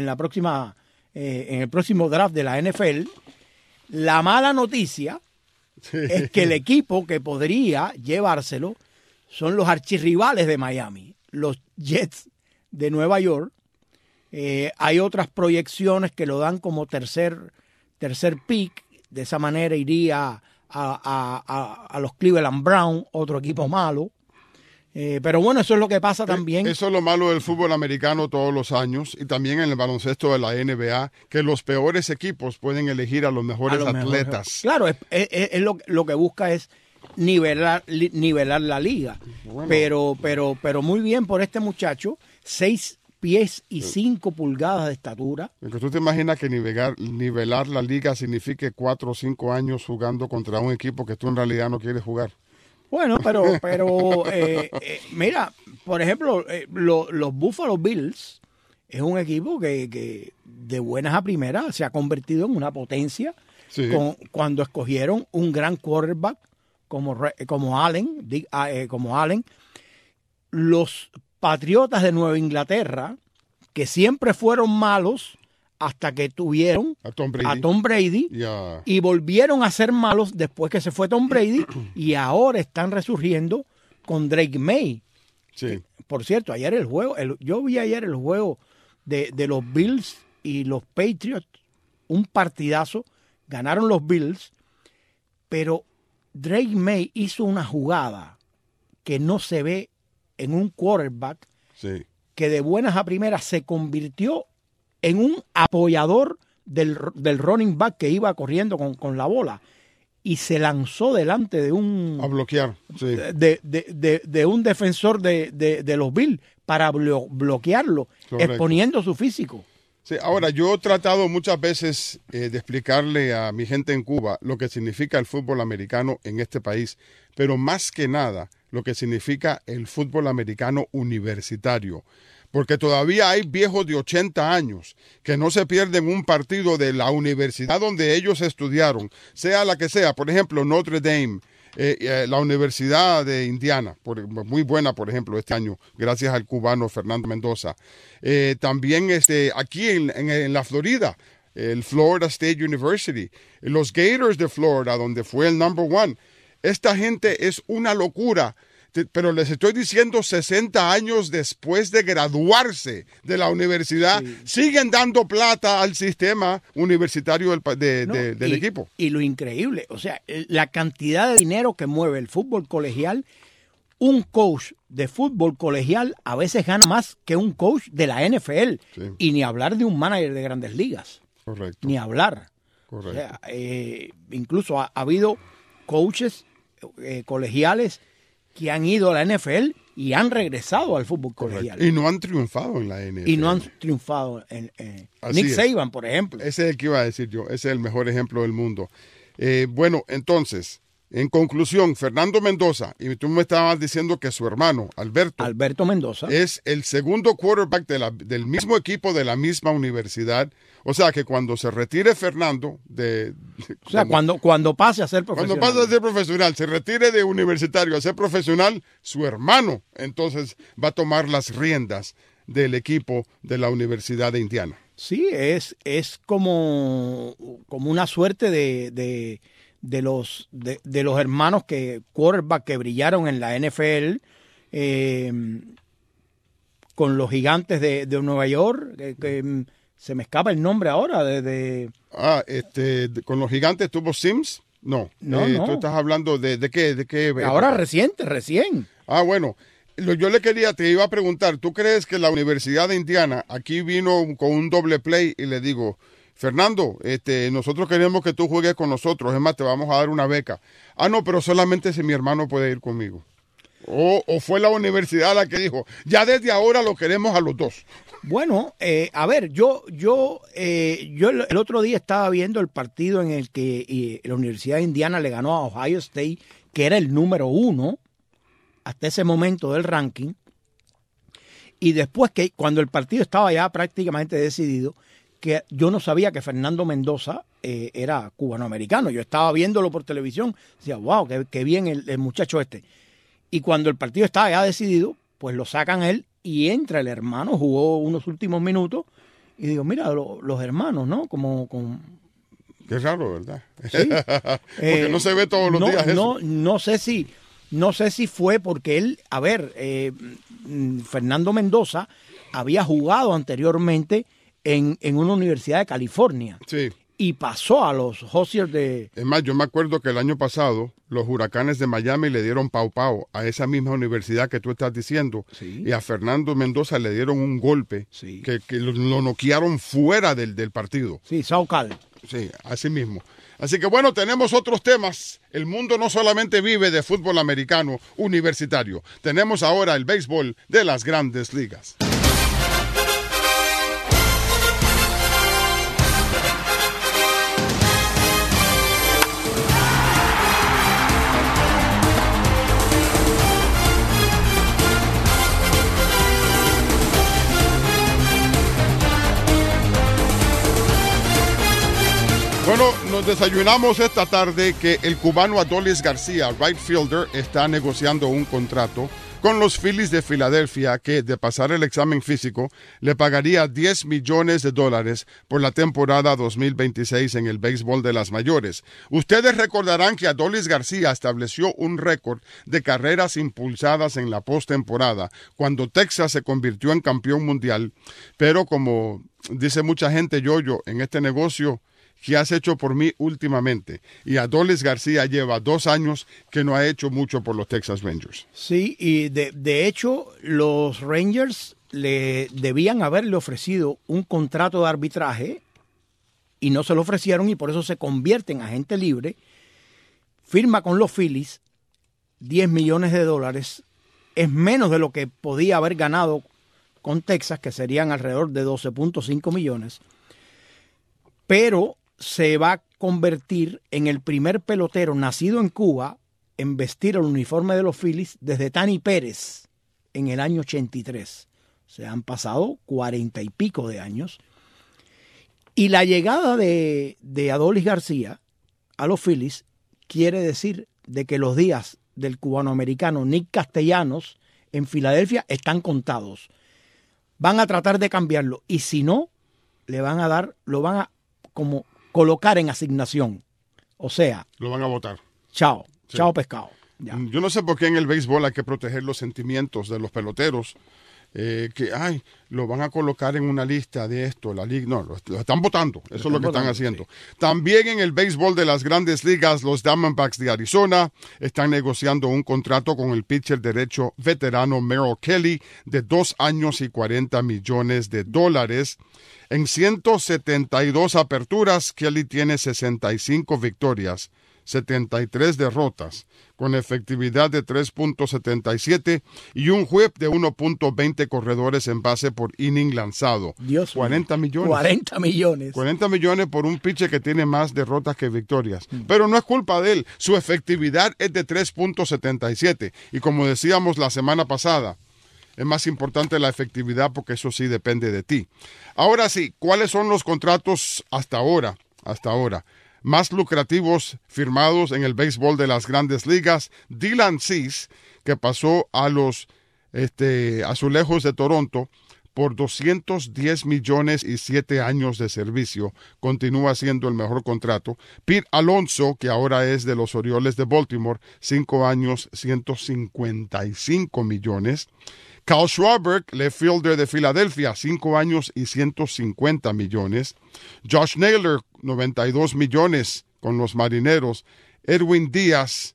[SPEAKER 4] draft de la NFL. La mala noticia es que el equipo que podría llevárselo son los archirrivales de Miami, los Jets de Nueva York. Hay otras proyecciones que lo dan como tercer pick. De esa manera iría a los Cleveland Browns, otro equipo malo. Pero bueno, eso es lo que pasa también.
[SPEAKER 3] Eso es lo malo del fútbol americano todos los años y también en el baloncesto de la NBA, que los peores equipos pueden elegir a los mejores atletas.
[SPEAKER 4] Claro, es lo que busca es nivelar la liga. Bueno. Pero muy bien por este muchacho, 6 pies y 5 pulgadas de estatura.
[SPEAKER 3] Porque tú te imaginas que nivelar la liga signifique 4 o 5 años jugando contra un equipo que tú en realidad no quieres jugar.
[SPEAKER 4] Bueno, pero mira, por ejemplo, los Buffalo Bills es un equipo que de buenas a primeras se ha convertido en una potencia. Sí. Cuando escogieron un gran quarterback como Allen, los Patriotas de Nueva Inglaterra, que siempre fueron malos hasta que tuvieron a Tom Brady y volvieron a ser malos después que se fue Tom Brady y ahora están resurgiendo con Drake May. Sí. Por cierto, ayer yo vi ayer el juego de los Bills y los Patriots, un partidazo, ganaron los Bills, pero Drake May hizo una jugada que no se ve en un quarterback, sí, que de buenas a primeras se convirtió en un apoyador del running back que iba corriendo con la bola y se lanzó delante de un...
[SPEAKER 3] A bloquear, sí.
[SPEAKER 4] De un defensor de los Bills para bloquearlo, correcto, exponiendo su físico.
[SPEAKER 3] Sí, ahora, yo he tratado muchas veces de explicarle a mi gente en Cuba lo que significa el fútbol americano en este país, pero más que nada lo que significa el fútbol americano universitario. Porque todavía hay viejos de 80 años que no se pierden un partido de la universidad donde ellos estudiaron, sea la que sea. Por ejemplo, Notre Dame, la Universidad de Indiana, muy buena, por ejemplo, este año, gracias al cubano Fernando Mendoza. También aquí en la Florida, el Florida State University, los Gators de Florida, donde fue el number 1. Esta gente es una locura. Pero les estoy diciendo, 60 años después de graduarse de la universidad, sí, siguen dando plata al sistema universitario del equipo.
[SPEAKER 4] Y lo increíble, o sea, la cantidad de dinero que mueve el fútbol colegial, un coach de fútbol colegial a veces gana más que un coach de la NFL. Sí. Y ni hablar de un manager de Grandes Ligas.
[SPEAKER 3] Correcto.
[SPEAKER 4] Ni hablar.
[SPEAKER 3] Correcto.
[SPEAKER 4] O sea, incluso ha habido coaches colegiales que han ido a la NFL y han regresado al fútbol colegial.
[SPEAKER 3] Correcto. Y no han triunfado en la NFL.
[SPEAKER 4] Y no han triunfado en Nick Saban, por ejemplo.
[SPEAKER 3] Ese es el que iba a decir yo. Ese es el mejor ejemplo del mundo. Bueno, entonces, en conclusión, Fernando Mendoza, y tú me estabas diciendo que su hermano, Alberto Mendoza, es el segundo quarterback del mismo equipo de la misma universidad. O sea, que cuando se retire Fernando
[SPEAKER 4] cuando pase a ser profesional.
[SPEAKER 3] Cuando pase a ser profesional, se retire de universitario a ser profesional, su hermano entonces va a tomar las riendas del equipo de la Universidad de Indiana.
[SPEAKER 4] Sí, es como una suerte de los hermanos quarterback que brillaron en la NFL con los Gigantes de Nueva York, que se me escapa el nombre ahora
[SPEAKER 3] con los Gigantes tuvo Sims. No. Tú estás hablando de qué.
[SPEAKER 4] Ahora recién.
[SPEAKER 3] Bueno, te iba a preguntar, ¿tú crees que la Universidad de Indiana aquí vino con un doble play y le digo, Fernando, nosotros queremos que tú juegues con nosotros, es más, te vamos a dar una beca? No, pero solamente si mi hermano puede ir conmigo. O fue la universidad la que dijo, ya desde ahora lo queremos a los dos.
[SPEAKER 4] Bueno, a ver, yo el otro día estaba viendo el partido en el que la Universidad de Indiana le ganó a Ohio State, que era el número 1 hasta ese momento del ranking, y después cuando el partido estaba ya prácticamente decidido, que yo no sabía que Fernando Mendoza era cubanoamericano. Yo estaba viéndolo por televisión, decía, wow, qué bien el muchacho este. Y cuando el partido estaba ya decidido, pues lo sacan él y entra el hermano, jugó unos últimos minutos y digo, mira, los hermanos, ¿no?
[SPEAKER 3] Qué raro, ¿verdad?
[SPEAKER 4] Sí.
[SPEAKER 3] Porque no se ve todos los días eso.
[SPEAKER 4] No sé si No sé si fue porque él, Fernando Mendoza había jugado anteriormente en una universidad de California.
[SPEAKER 3] Sí.
[SPEAKER 4] Y pasó a los Hoosiers de...
[SPEAKER 3] Es más, yo me acuerdo que el año pasado los Huracanes de Miami le dieron pau a esa misma universidad que tú estás diciendo.
[SPEAKER 4] Sí.
[SPEAKER 3] Y a Fernando Mendoza le dieron un golpe
[SPEAKER 4] Sí.
[SPEAKER 3] que lo noquearon fuera del partido.
[SPEAKER 4] Sí, Saucal.
[SPEAKER 3] Sí, así mismo. Así que bueno, tenemos otros temas. El mundo no solamente vive de fútbol americano universitario. Tenemos ahora el béisbol de las grandes ligas. Bueno, nos desayunamos esta tarde que el cubano Adolis García, right fielder, está negociando un contrato con los Phillies de Filadelfia que, de pasar el examen físico, le pagaría $10 millones por la temporada 2026 en el béisbol de las mayores. Ustedes recordarán que Adolis García estableció un récord de carreras impulsadas en la postemporada cuando Texas se convirtió en campeón mundial, pero como dice mucha gente, Yoyo, en este negocio, ¿qué has hecho por mí últimamente? Y Adolis García lleva 2 años que no ha hecho mucho por los Texas Rangers.
[SPEAKER 4] Sí, y de hecho los Rangers le debían haberle ofrecido un contrato de arbitraje y no se lo ofrecieron y por eso se convierte en agente libre. Firma con los Phillies $10 millones. Es menos de lo que podía haber ganado con Texas, que serían alrededor de 12.5 millones. Pero se va a convertir en el primer pelotero nacido en Cuba en vestir el uniforme de los Phillies desde Tani Pérez en el año 83. Se han pasado 40 y pico de años. Y la llegada de Adolis García a los Phillies quiere decir de que los días del cubanoamericano Nick Castellanos en Filadelfia están contados. Van a tratar de cambiarlo y si no, lo van a como colocar en asignación. O sea,
[SPEAKER 3] Lo van a votar.
[SPEAKER 4] chao,
[SPEAKER 3] Sí.
[SPEAKER 4] chao pescado. Ya.
[SPEAKER 3] Yo no sé por qué en el béisbol hay que proteger los sentimientos de los peloteros. Lo van a colocar en una lista de esto, la liga. No, lo están votando. Eso es lo que están haciendo. Sí. También en el béisbol de las grandes ligas, los Diamondbacks de Arizona están negociando un contrato con el pitcher derecho veterano Merrill Kelly de 2 años y $40 millones. En 172 aperturas, Kelly tiene 65 victorias, 73 derrotas, con efectividad de 3.77 y un whip de 1.20 corredores en base por inning lanzado.
[SPEAKER 4] Dios
[SPEAKER 3] 40 millones.
[SPEAKER 4] 40 millones.
[SPEAKER 3] 40 millones por un pitcher que tiene más derrotas que victorias. Pero no es culpa de él. Su efectividad es de 3.77. Y como decíamos la semana pasada, es más importante la efectividad porque eso sí depende de ti. Ahora sí, ¿cuáles son los contratos hasta ahora más lucrativos firmados en el béisbol de las grandes ligas? Dylan Cease, que pasó a los Azulejos de Toronto por $210 millones y 7 años de servicio, continúa siendo el mejor contrato. Pete Alonso, que ahora es de los Orioles de Baltimore, 5 años, $155 millones. Carl Schwarber, left fielder de Filadelfia, 5 años y $150 millones. Josh Naylor, 92 millones con los Marineros. Edwin Díaz,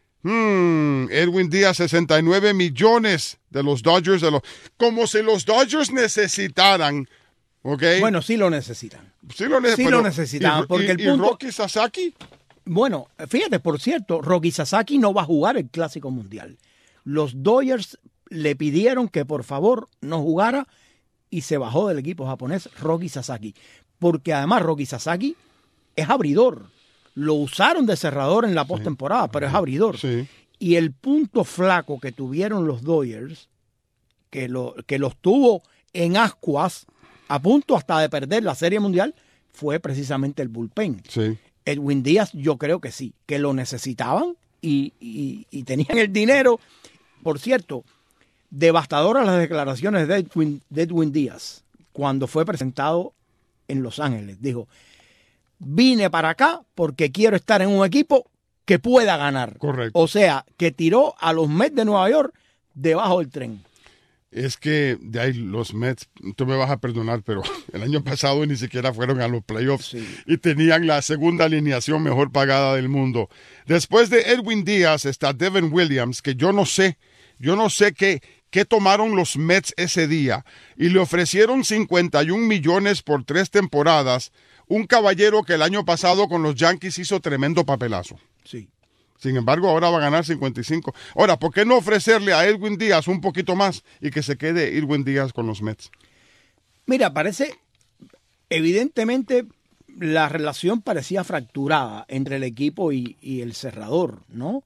[SPEAKER 3] 69 millones de los Dodgers. Como si los Dodgers necesitaran, ¿ok?
[SPEAKER 4] Bueno, sí lo necesitan.
[SPEAKER 3] Sí lo
[SPEAKER 4] necesitan, porque el punto...
[SPEAKER 3] ¿Y Rocky Sasaki?
[SPEAKER 4] Bueno, fíjate, por cierto, Rocky Sasaki no va a jugar el Clásico Mundial. Los Dodgers le pidieron que por favor no jugara y se bajó del equipo japonés Rocky Sasaki. Porque además Rocky Sasaki es abridor. Lo usaron de cerrador en la postemporada, pero es abridor.
[SPEAKER 3] Sí.
[SPEAKER 4] Y el punto flaco que tuvieron los Dodgers, que los tuvo en ascuas, a punto hasta de perder la Serie Mundial, fue precisamente el bullpen.
[SPEAKER 3] Sí.
[SPEAKER 4] Edwin Díaz, yo creo que sí, que lo necesitaban y tenían el dinero. Por cierto, devastadoras las declaraciones de Edwin Díaz cuando fue presentado en Los Ángeles. Dijo, vine para acá porque quiero estar en un equipo que pueda ganar.
[SPEAKER 3] Correcto.
[SPEAKER 4] O sea, que tiró a los Mets de Nueva York debajo del tren.
[SPEAKER 3] Es que de ahí los Mets, tú me vas a perdonar, pero el año pasado ni siquiera fueron a los playoffs,
[SPEAKER 4] Sí.
[SPEAKER 3] y tenían la segunda alineación mejor pagada del mundo. Después de Edwin Díaz está Devin Williams, que yo no sé qué tomaron los Mets ese día, y le ofrecieron 51 millones por 3 temporadas, un caballero que el año pasado con los Yankees hizo tremendo papelazo.
[SPEAKER 4] Sí.
[SPEAKER 3] Sin embargo, ahora va a ganar 55. Ahora, ¿por qué no ofrecerle a Edwin Díaz un poquito más y que se quede Edwin Díaz con los Mets?
[SPEAKER 4] Mira, evidentemente la relación parecía fracturada entre el equipo y el cerrador, ¿no?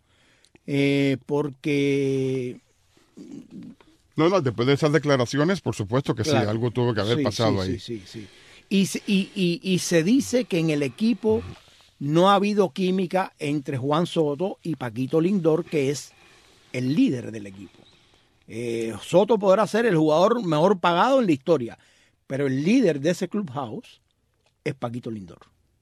[SPEAKER 4] Porque...
[SPEAKER 3] No, después de esas declaraciones, por supuesto que
[SPEAKER 4] Claro.
[SPEAKER 3] sí, algo tuvo que haber pasado ahí.
[SPEAKER 4] Sí. Y se dice que en el equipo no ha habido química entre Juan Soto y Paquito Lindor, que es el líder del equipo. Soto podrá ser el jugador mejor pagado en la historia, pero el líder de ese clubhouse es Paquito Lindor.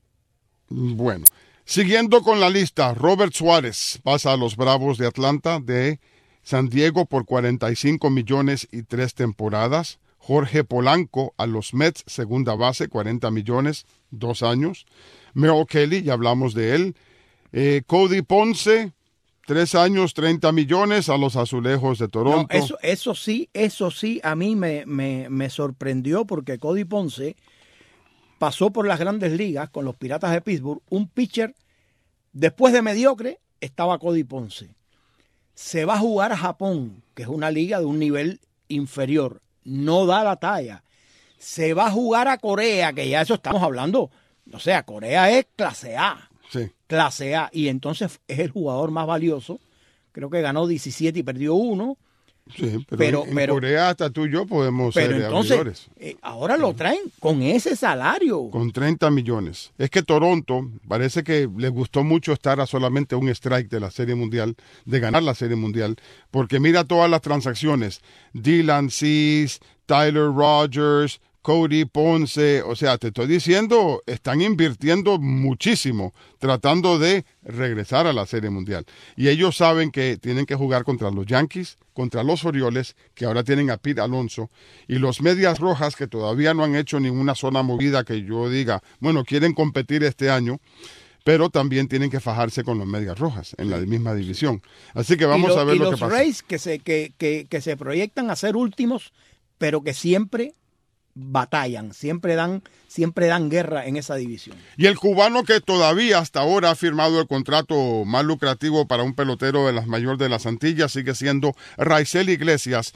[SPEAKER 3] Bueno, siguiendo con la lista, Robert Suárez pasa a los Bravos de Atlanta de San Diego por 45 millones y 3 temporadas. Jorge Polanco a los Mets, segunda base, 40 millones, 2 años. Merrill Kelly, ya hablamos de él. Cody Ponce, 3 años, 30 millones a los Azulejos de Toronto.
[SPEAKER 4] No, eso sí, a mí me sorprendió porque Cody Ponce pasó por las grandes ligas con los Piratas de Pittsburgh. Un pitcher, después de mediocre, estaba Cody Ponce. Se va a jugar a Japón, que es una liga de un nivel inferior. No da la talla. Se va a jugar a Corea, que ya eso estamos hablando. O sea, Corea es clase A.
[SPEAKER 3] Sí.
[SPEAKER 4] Clase A. Y entonces es el jugador más valioso. Creo que ganó 17 y perdió 1.
[SPEAKER 3] Sí,
[SPEAKER 4] Pero-
[SPEAKER 3] en Corea hasta tú y yo podemos
[SPEAKER 4] Pero
[SPEAKER 3] ser
[SPEAKER 4] entonces,
[SPEAKER 3] abridores.
[SPEAKER 4] ahora lo traen con ese salario.
[SPEAKER 3] Con 30 millones. Es que Toronto parece que le gustó mucho estar a solamente un strike de la Serie Mundial, de ganar la Serie Mundial, porque mira todas las transacciones. Dylan Cease, Tyler Rogers, Cody Ponce, o sea, te estoy diciendo, están invirtiendo muchísimo tratando de regresar a la Serie Mundial. Y ellos saben que tienen que jugar contra los Yankees, contra los Orioles, que ahora tienen a Pete Alonso, y los Medias Rojas, que todavía no han hecho ninguna zona movida que yo diga, bueno, quieren competir este año, pero también tienen que fajarse con los Medias Rojas en la misma división. Así que vamos a ver lo que pasa.
[SPEAKER 4] Y los Rays que se proyectan a ser últimos, pero que siempre batallan, siempre dan guerra en esa división.
[SPEAKER 3] Y el cubano que todavía hasta ahora ha firmado el contrato más lucrativo para un pelotero de las mayores de las Antillas sigue siendo Raisel Iglesias,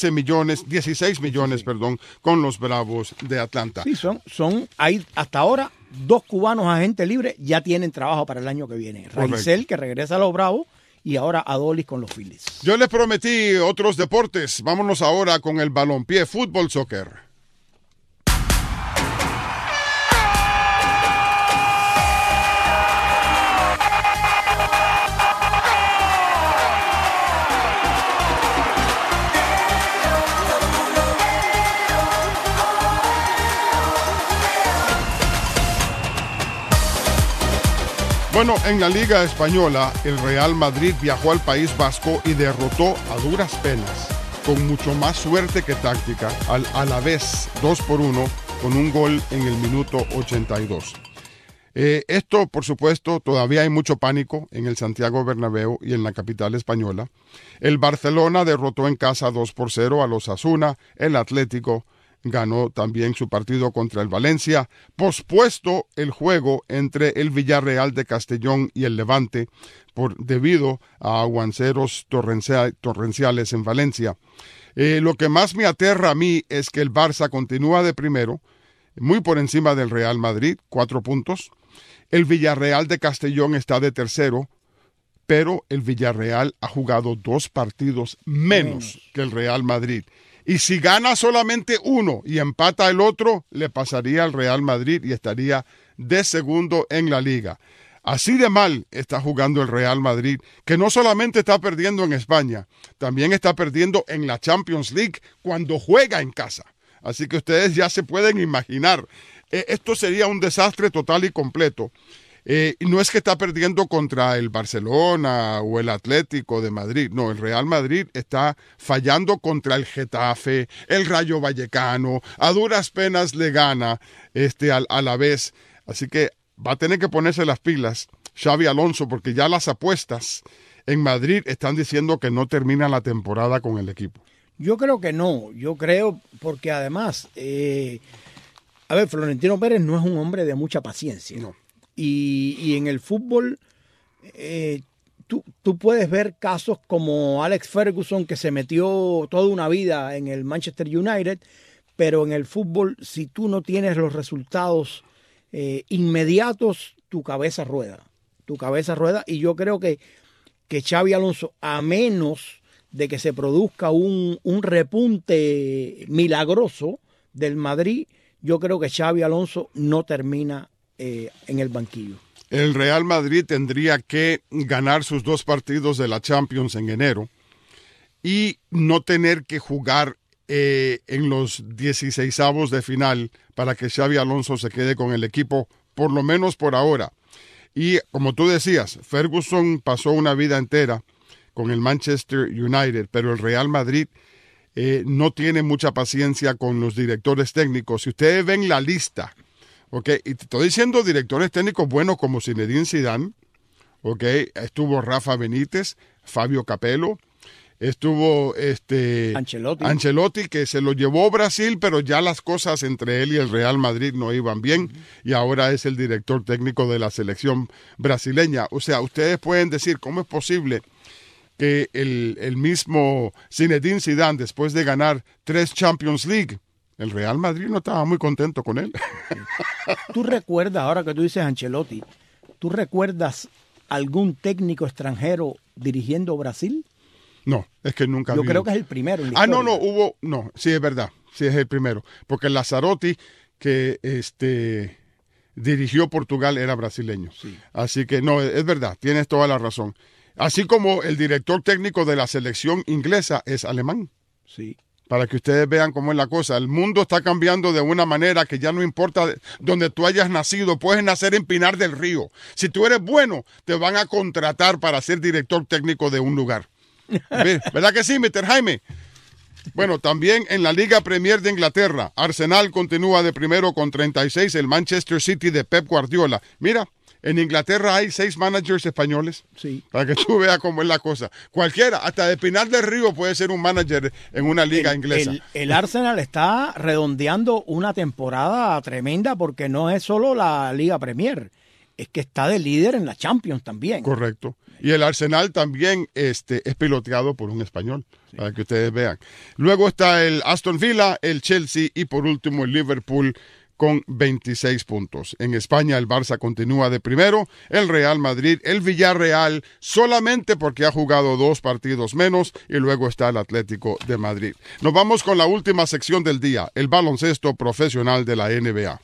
[SPEAKER 3] 16 millones, con los Bravos de Atlanta.
[SPEAKER 4] Sí, hay hasta ahora 2 cubanos agentes libres ya tienen trabajo para el año que viene. Raisel, que regresa a los Bravos, y ahora Adolis con los Phillies.
[SPEAKER 3] Yo les prometí otros deportes. Vámonos ahora con el balompié, fútbol, soccer. Bueno, en la Liga Española, el Real Madrid viajó al País Vasco y derrotó a duras penas, con mucho más suerte que táctica, al Alavés 2-1 con un gol en el minuto 82. Esto, por supuesto, todavía hay mucho pánico en el Santiago Bernabéu y en la capital española. El Barcelona derrotó en casa 2-0 a los Osasuna, el Atlético ganó también su partido contra el Valencia, pospuesto el juego entre el Villarreal de Castellón y el Levante debido a aguaceros torrenciales en Valencia. Lo que más me aterra a mí es que el Barça continúa de primero, muy por encima del Real Madrid, 4 puntos. El Villarreal de Castellón está de tercero, pero el Villarreal ha jugado 2 partidos menos que el Real Madrid. Y si gana solamente uno y empata el otro, le pasaría al Real Madrid y estaría de segundo en la liga. Así de mal está jugando el Real Madrid, que no solamente está perdiendo en España, también está perdiendo en la Champions League cuando juega en casa. Así que ustedes ya se pueden imaginar. Esto sería un desastre total y completo. No es que está perdiendo contra el Barcelona o el Atlético de Madrid. No, el Real Madrid está fallando contra el Getafe, el Rayo Vallecano. A duras penas le gana a la vez. Así que va a tener que ponerse las pilas Xabi Alonso, porque ya las apuestas en Madrid están diciendo que no termina la temporada con el equipo.
[SPEAKER 4] Yo creo que no. Yo creo porque además, Florentino Pérez no es un hombre de mucha paciencia.
[SPEAKER 3] No.
[SPEAKER 4] Y en el fútbol, tú puedes ver casos como Alex Ferguson, que se metió toda una vida en el Manchester United, pero en el fútbol, si tú no tienes los resultados inmediatos, tu cabeza rueda. Y yo creo que Xabi Alonso, a menos de que se produzca un repunte milagroso del Madrid, yo creo que Xabi Alonso no termina en el banquillo.
[SPEAKER 3] El Real Madrid tendría que ganar sus 2 partidos de la Champions en enero y no tener que jugar en los 16avos de final para que Xabi Alonso se quede con el equipo, por lo menos por ahora. Y como tú decías, Ferguson pasó una vida entera con el Manchester United, pero el Real Madrid no tiene mucha paciencia con los directores técnicos. Si ustedes ven la lista, okay, y te estoy diciendo directores técnicos buenos como Zinedine Zidane, okay, estuvo Rafa Benítez, Fabio Capello, estuvo Ancelotti, que se lo llevó Brasil, pero ya las cosas entre él y el Real Madrid no iban bien, y ahora es el director técnico de la selección brasileña. O sea, ustedes pueden decir, ¿cómo es posible que el mismo Zinedine Zidane, después de ganar 3 Champions League, el Real Madrid no estaba muy contento con él?
[SPEAKER 4] ¿Tú recuerdas, ahora que tú dices Ancelotti, tú recuerdas algún técnico extranjero dirigiendo Brasil?
[SPEAKER 3] No, es que nunca vi.
[SPEAKER 4] Yo creo que es el primero en la historia.
[SPEAKER 3] Sí, es verdad, sí es el primero, porque Lazzarotti, que dirigió Portugal, era brasileño. Sí. Así que no, es verdad, tienes toda la razón. Así como el director técnico de la selección inglesa es alemán.
[SPEAKER 4] Sí.
[SPEAKER 3] Para que ustedes vean cómo es la cosa. El mundo está cambiando de una manera que ya no importa donde tú hayas nacido. Puedes nacer en Pinar del Río. Si tú eres bueno, te van a contratar para ser director técnico de un lugar. ¿Verdad que sí, Mr. Jaime? Bueno, también en la Liga Premier de Inglaterra, Arsenal continúa de primero con 36, el Manchester City de Pep Guardiola. Mira, en Inglaterra hay 6 managers españoles.
[SPEAKER 4] Sí.
[SPEAKER 3] Para que tú veas cómo es la cosa. Cualquiera, hasta de Pinar del Río puede ser un manager en una liga inglesa.
[SPEAKER 4] El Arsenal está redondeando una temporada tremenda porque no es solo la Liga Premier, es que está de líder en la Champions también.
[SPEAKER 3] Correcto. Y el Arsenal también es piloteado por un español, sí, para que ustedes vean. Luego está el Aston Villa, el Chelsea y por último el Liverpool con 26 puntos. En España el Barça continúa de primero, el Real Madrid, el Villarreal, solamente porque ha jugado 2 partidos menos, y luego está el Atlético de Madrid. Nos vamos con la última sección del día, el baloncesto profesional de la NBA.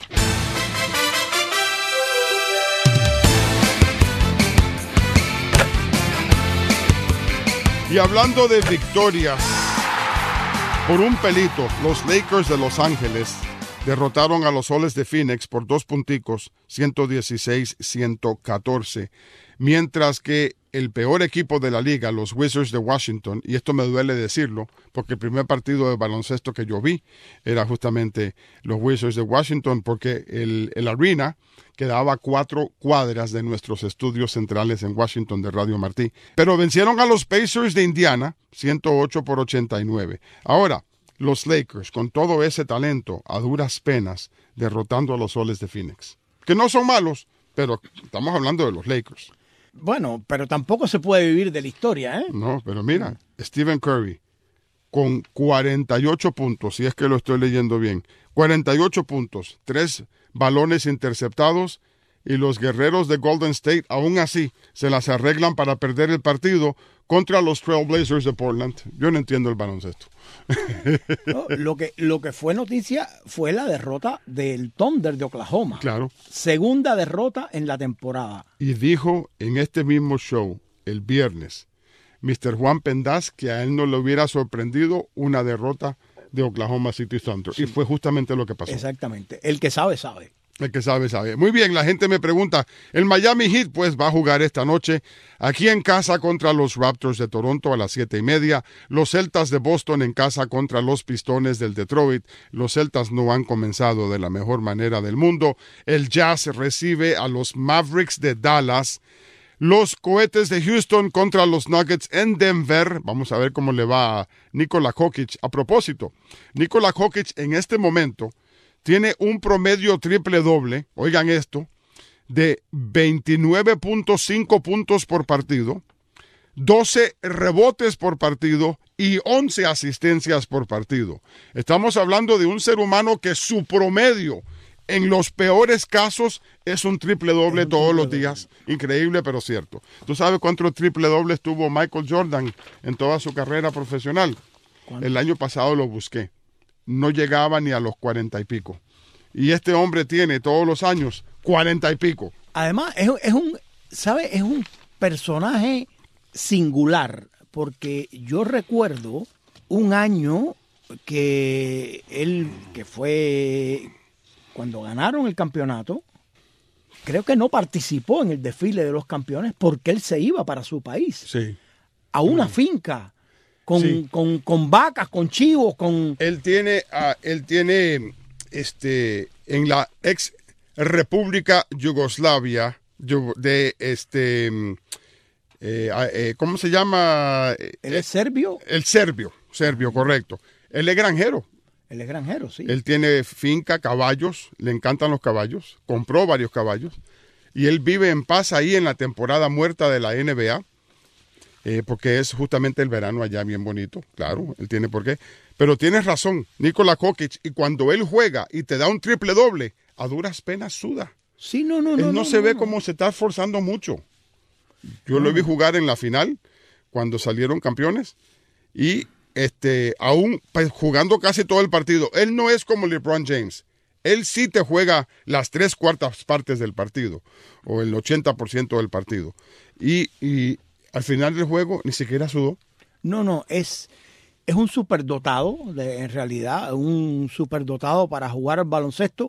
[SPEAKER 3] Y hablando de victorias, por un pelito, los Lakers de Los Ángeles derrotaron a los Soles de Phoenix por 2 punticos, 116-114. Mientras que el peor equipo de la liga, los Wizards de Washington, y esto me duele decirlo, porque el primer partido de baloncesto que yo vi era justamente los Wizards de Washington, porque el arena quedaba 4 cuadras de nuestros estudios centrales en Washington de Radio Martí. Pero vencieron a los Pacers de Indiana, 108-89. Ahora, los Lakers, con todo ese talento, a duras penas, derrotando a los Soles de Phoenix. Que no son malos, pero estamos hablando de los Lakers.
[SPEAKER 4] Bueno, pero tampoco se puede vivir de la historia, ¿eh?
[SPEAKER 3] No, pero mira, Stephen Curry, con 48 puntos, si es que lo estoy leyendo bien, 48 puntos, 3 balones interceptados, y los guerreros de Golden State aún así se las arreglan para perder el partido contra los Trail Blazers de Portland. Yo no entiendo el baloncesto.
[SPEAKER 4] No, lo que fue noticia fue la derrota del Thunder de Oklahoma.
[SPEAKER 3] Claro.
[SPEAKER 4] Segunda derrota en la temporada.
[SPEAKER 3] Y dijo en este mismo show el viernes Mr. Juan Pendaz que a él no le hubiera sorprendido una derrota de Oklahoma City Thunder. Sí. Y fue justamente lo que pasó.
[SPEAKER 4] Exactamente. El que sabe, sabe.
[SPEAKER 3] El que sabe, sabe. Muy bien, la gente me pregunta, el Miami Heat pues va a jugar esta noche aquí en casa contra los Raptors de Toronto a las 7:30. Los Celtas de Boston en casa contra los Pistones del Detroit. Los Celtas no han comenzado de la mejor manera del mundo. El Jazz recibe a los Mavericks de Dallas. Los Cohetes de Houston contra los Nuggets en Denver. Vamos a ver cómo le va a Nikola Jokic. A propósito, Nikola Jokic en este momento tiene un promedio triple-doble, oigan esto, de 29.5 puntos por partido, 12 rebotes por partido y 11 asistencias por partido. Estamos hablando de un ser humano que su promedio, en los peores casos, es un triple-doble todos los días. Increíble, pero cierto. ¿Tú sabes cuántos triple-dobles tuvo Michael Jordan en toda su carrera profesional? ¿Cuánto? El año pasado lo busqué. No llegaba ni a los 40 y pico. Y este hombre tiene todos los años 40 y pico.
[SPEAKER 4] Además, es un personaje singular, porque yo recuerdo un año que fue cuando ganaron el campeonato, creo que no participó en el desfile de los campeones porque él se iba para su país.
[SPEAKER 3] Sí.
[SPEAKER 4] A una finca. Con vacas, con chivos, con...
[SPEAKER 3] Él tiene en la ex República Yugoslavia ¿cómo se llama?
[SPEAKER 4] ¿Él es serbio?
[SPEAKER 3] El serbio, correcto. Él es granjero.
[SPEAKER 4] Él es granjero, sí.
[SPEAKER 3] Él tiene finca, caballos, le encantan los caballos, compró varios caballos y él vive en paz ahí en la temporada muerta de la NBA. Porque es justamente el verano allá bien bonito, claro, él tiene por qué. Pero tienes razón, Nikola Jokic, y cuando él juega y te da un triple doble, a duras penas suda.
[SPEAKER 4] Sí,
[SPEAKER 3] él no se ve como se está esforzando mucho. Yo lo vi jugar en la final, cuando salieron campeones, y aún jugando casi todo el partido. Él no es como LeBron James. Él sí te juega las 3/4 partes del partido, o el 80% del partido. Y al final del juego ni siquiera sudó.
[SPEAKER 4] No, es un superdotado, en realidad, un superdotado para jugar al baloncesto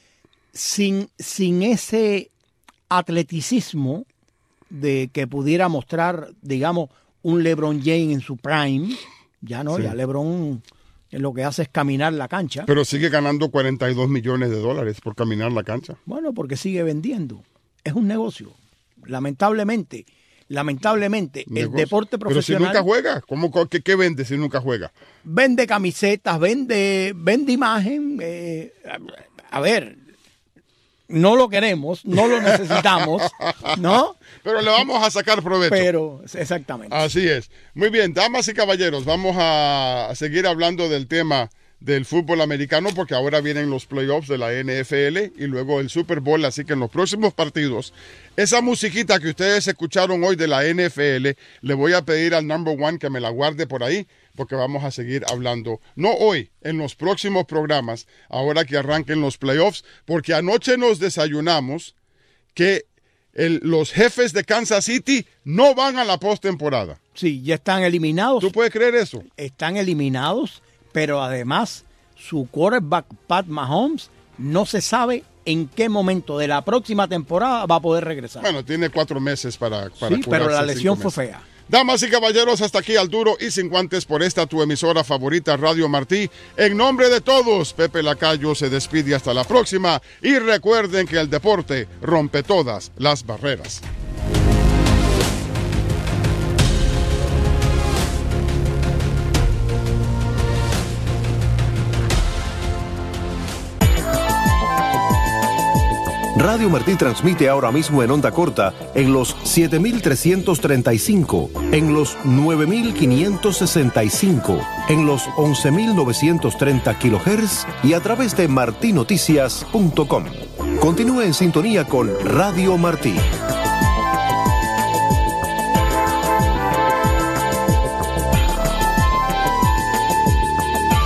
[SPEAKER 4] sin ese atleticismo de que pudiera mostrar, digamos, un LeBron James en su prime. Ya no, sí. Ya LeBron lo que hace es caminar la cancha.
[SPEAKER 3] Pero sigue ganando $42 millones por caminar la cancha.
[SPEAKER 4] Bueno, porque sigue vendiendo. Es un negocio. Lamentablemente, el deporte profesional... Pero si
[SPEAKER 3] nunca juega, ¿qué vende si nunca juega?
[SPEAKER 4] Vende camisetas, vende imagen. A ver, no lo queremos, no lo necesitamos, ¿no?
[SPEAKER 3] Pero le vamos a sacar provecho.
[SPEAKER 4] Pero, exactamente.
[SPEAKER 3] Así es. Muy bien, damas y caballeros, vamos a seguir hablando del tema del fútbol americano, porque ahora vienen los playoffs de la NFL y luego el Super Bowl, así que en los próximos partidos, esa musiquita que ustedes escucharon hoy de la NFL, le voy a pedir al number one que me la guarde por ahí, porque vamos a seguir hablando, no hoy, en los próximos programas, ahora que arranquen los playoffs, porque anoche nos desayunamos que los Jefes de Kansas City no van a la postemporada.
[SPEAKER 4] Sí, ya están eliminados.
[SPEAKER 3] ¿Tú puedes creer eso?
[SPEAKER 4] Están eliminados. Pero además, su quarterback, Pat Mahomes, no se sabe en qué momento de la próxima temporada va a poder regresar.
[SPEAKER 3] Bueno, tiene 4 meses para
[SPEAKER 4] sí, pero la lesión fue fea.
[SPEAKER 3] Damas y caballeros, hasta aquí al Duro y Sin Guantes por esta tu emisora favorita, Radio Martí. En nombre de todos, Pepe Lacayo se despide hasta la próxima. Y recuerden que el deporte rompe todas las barreras.
[SPEAKER 1] Radio Martí transmite ahora mismo en onda corta en los 7.335, en los 9.565, en los 11.930 kHz y a través de martinoticias.com. Continúe en sintonía con Radio Martí.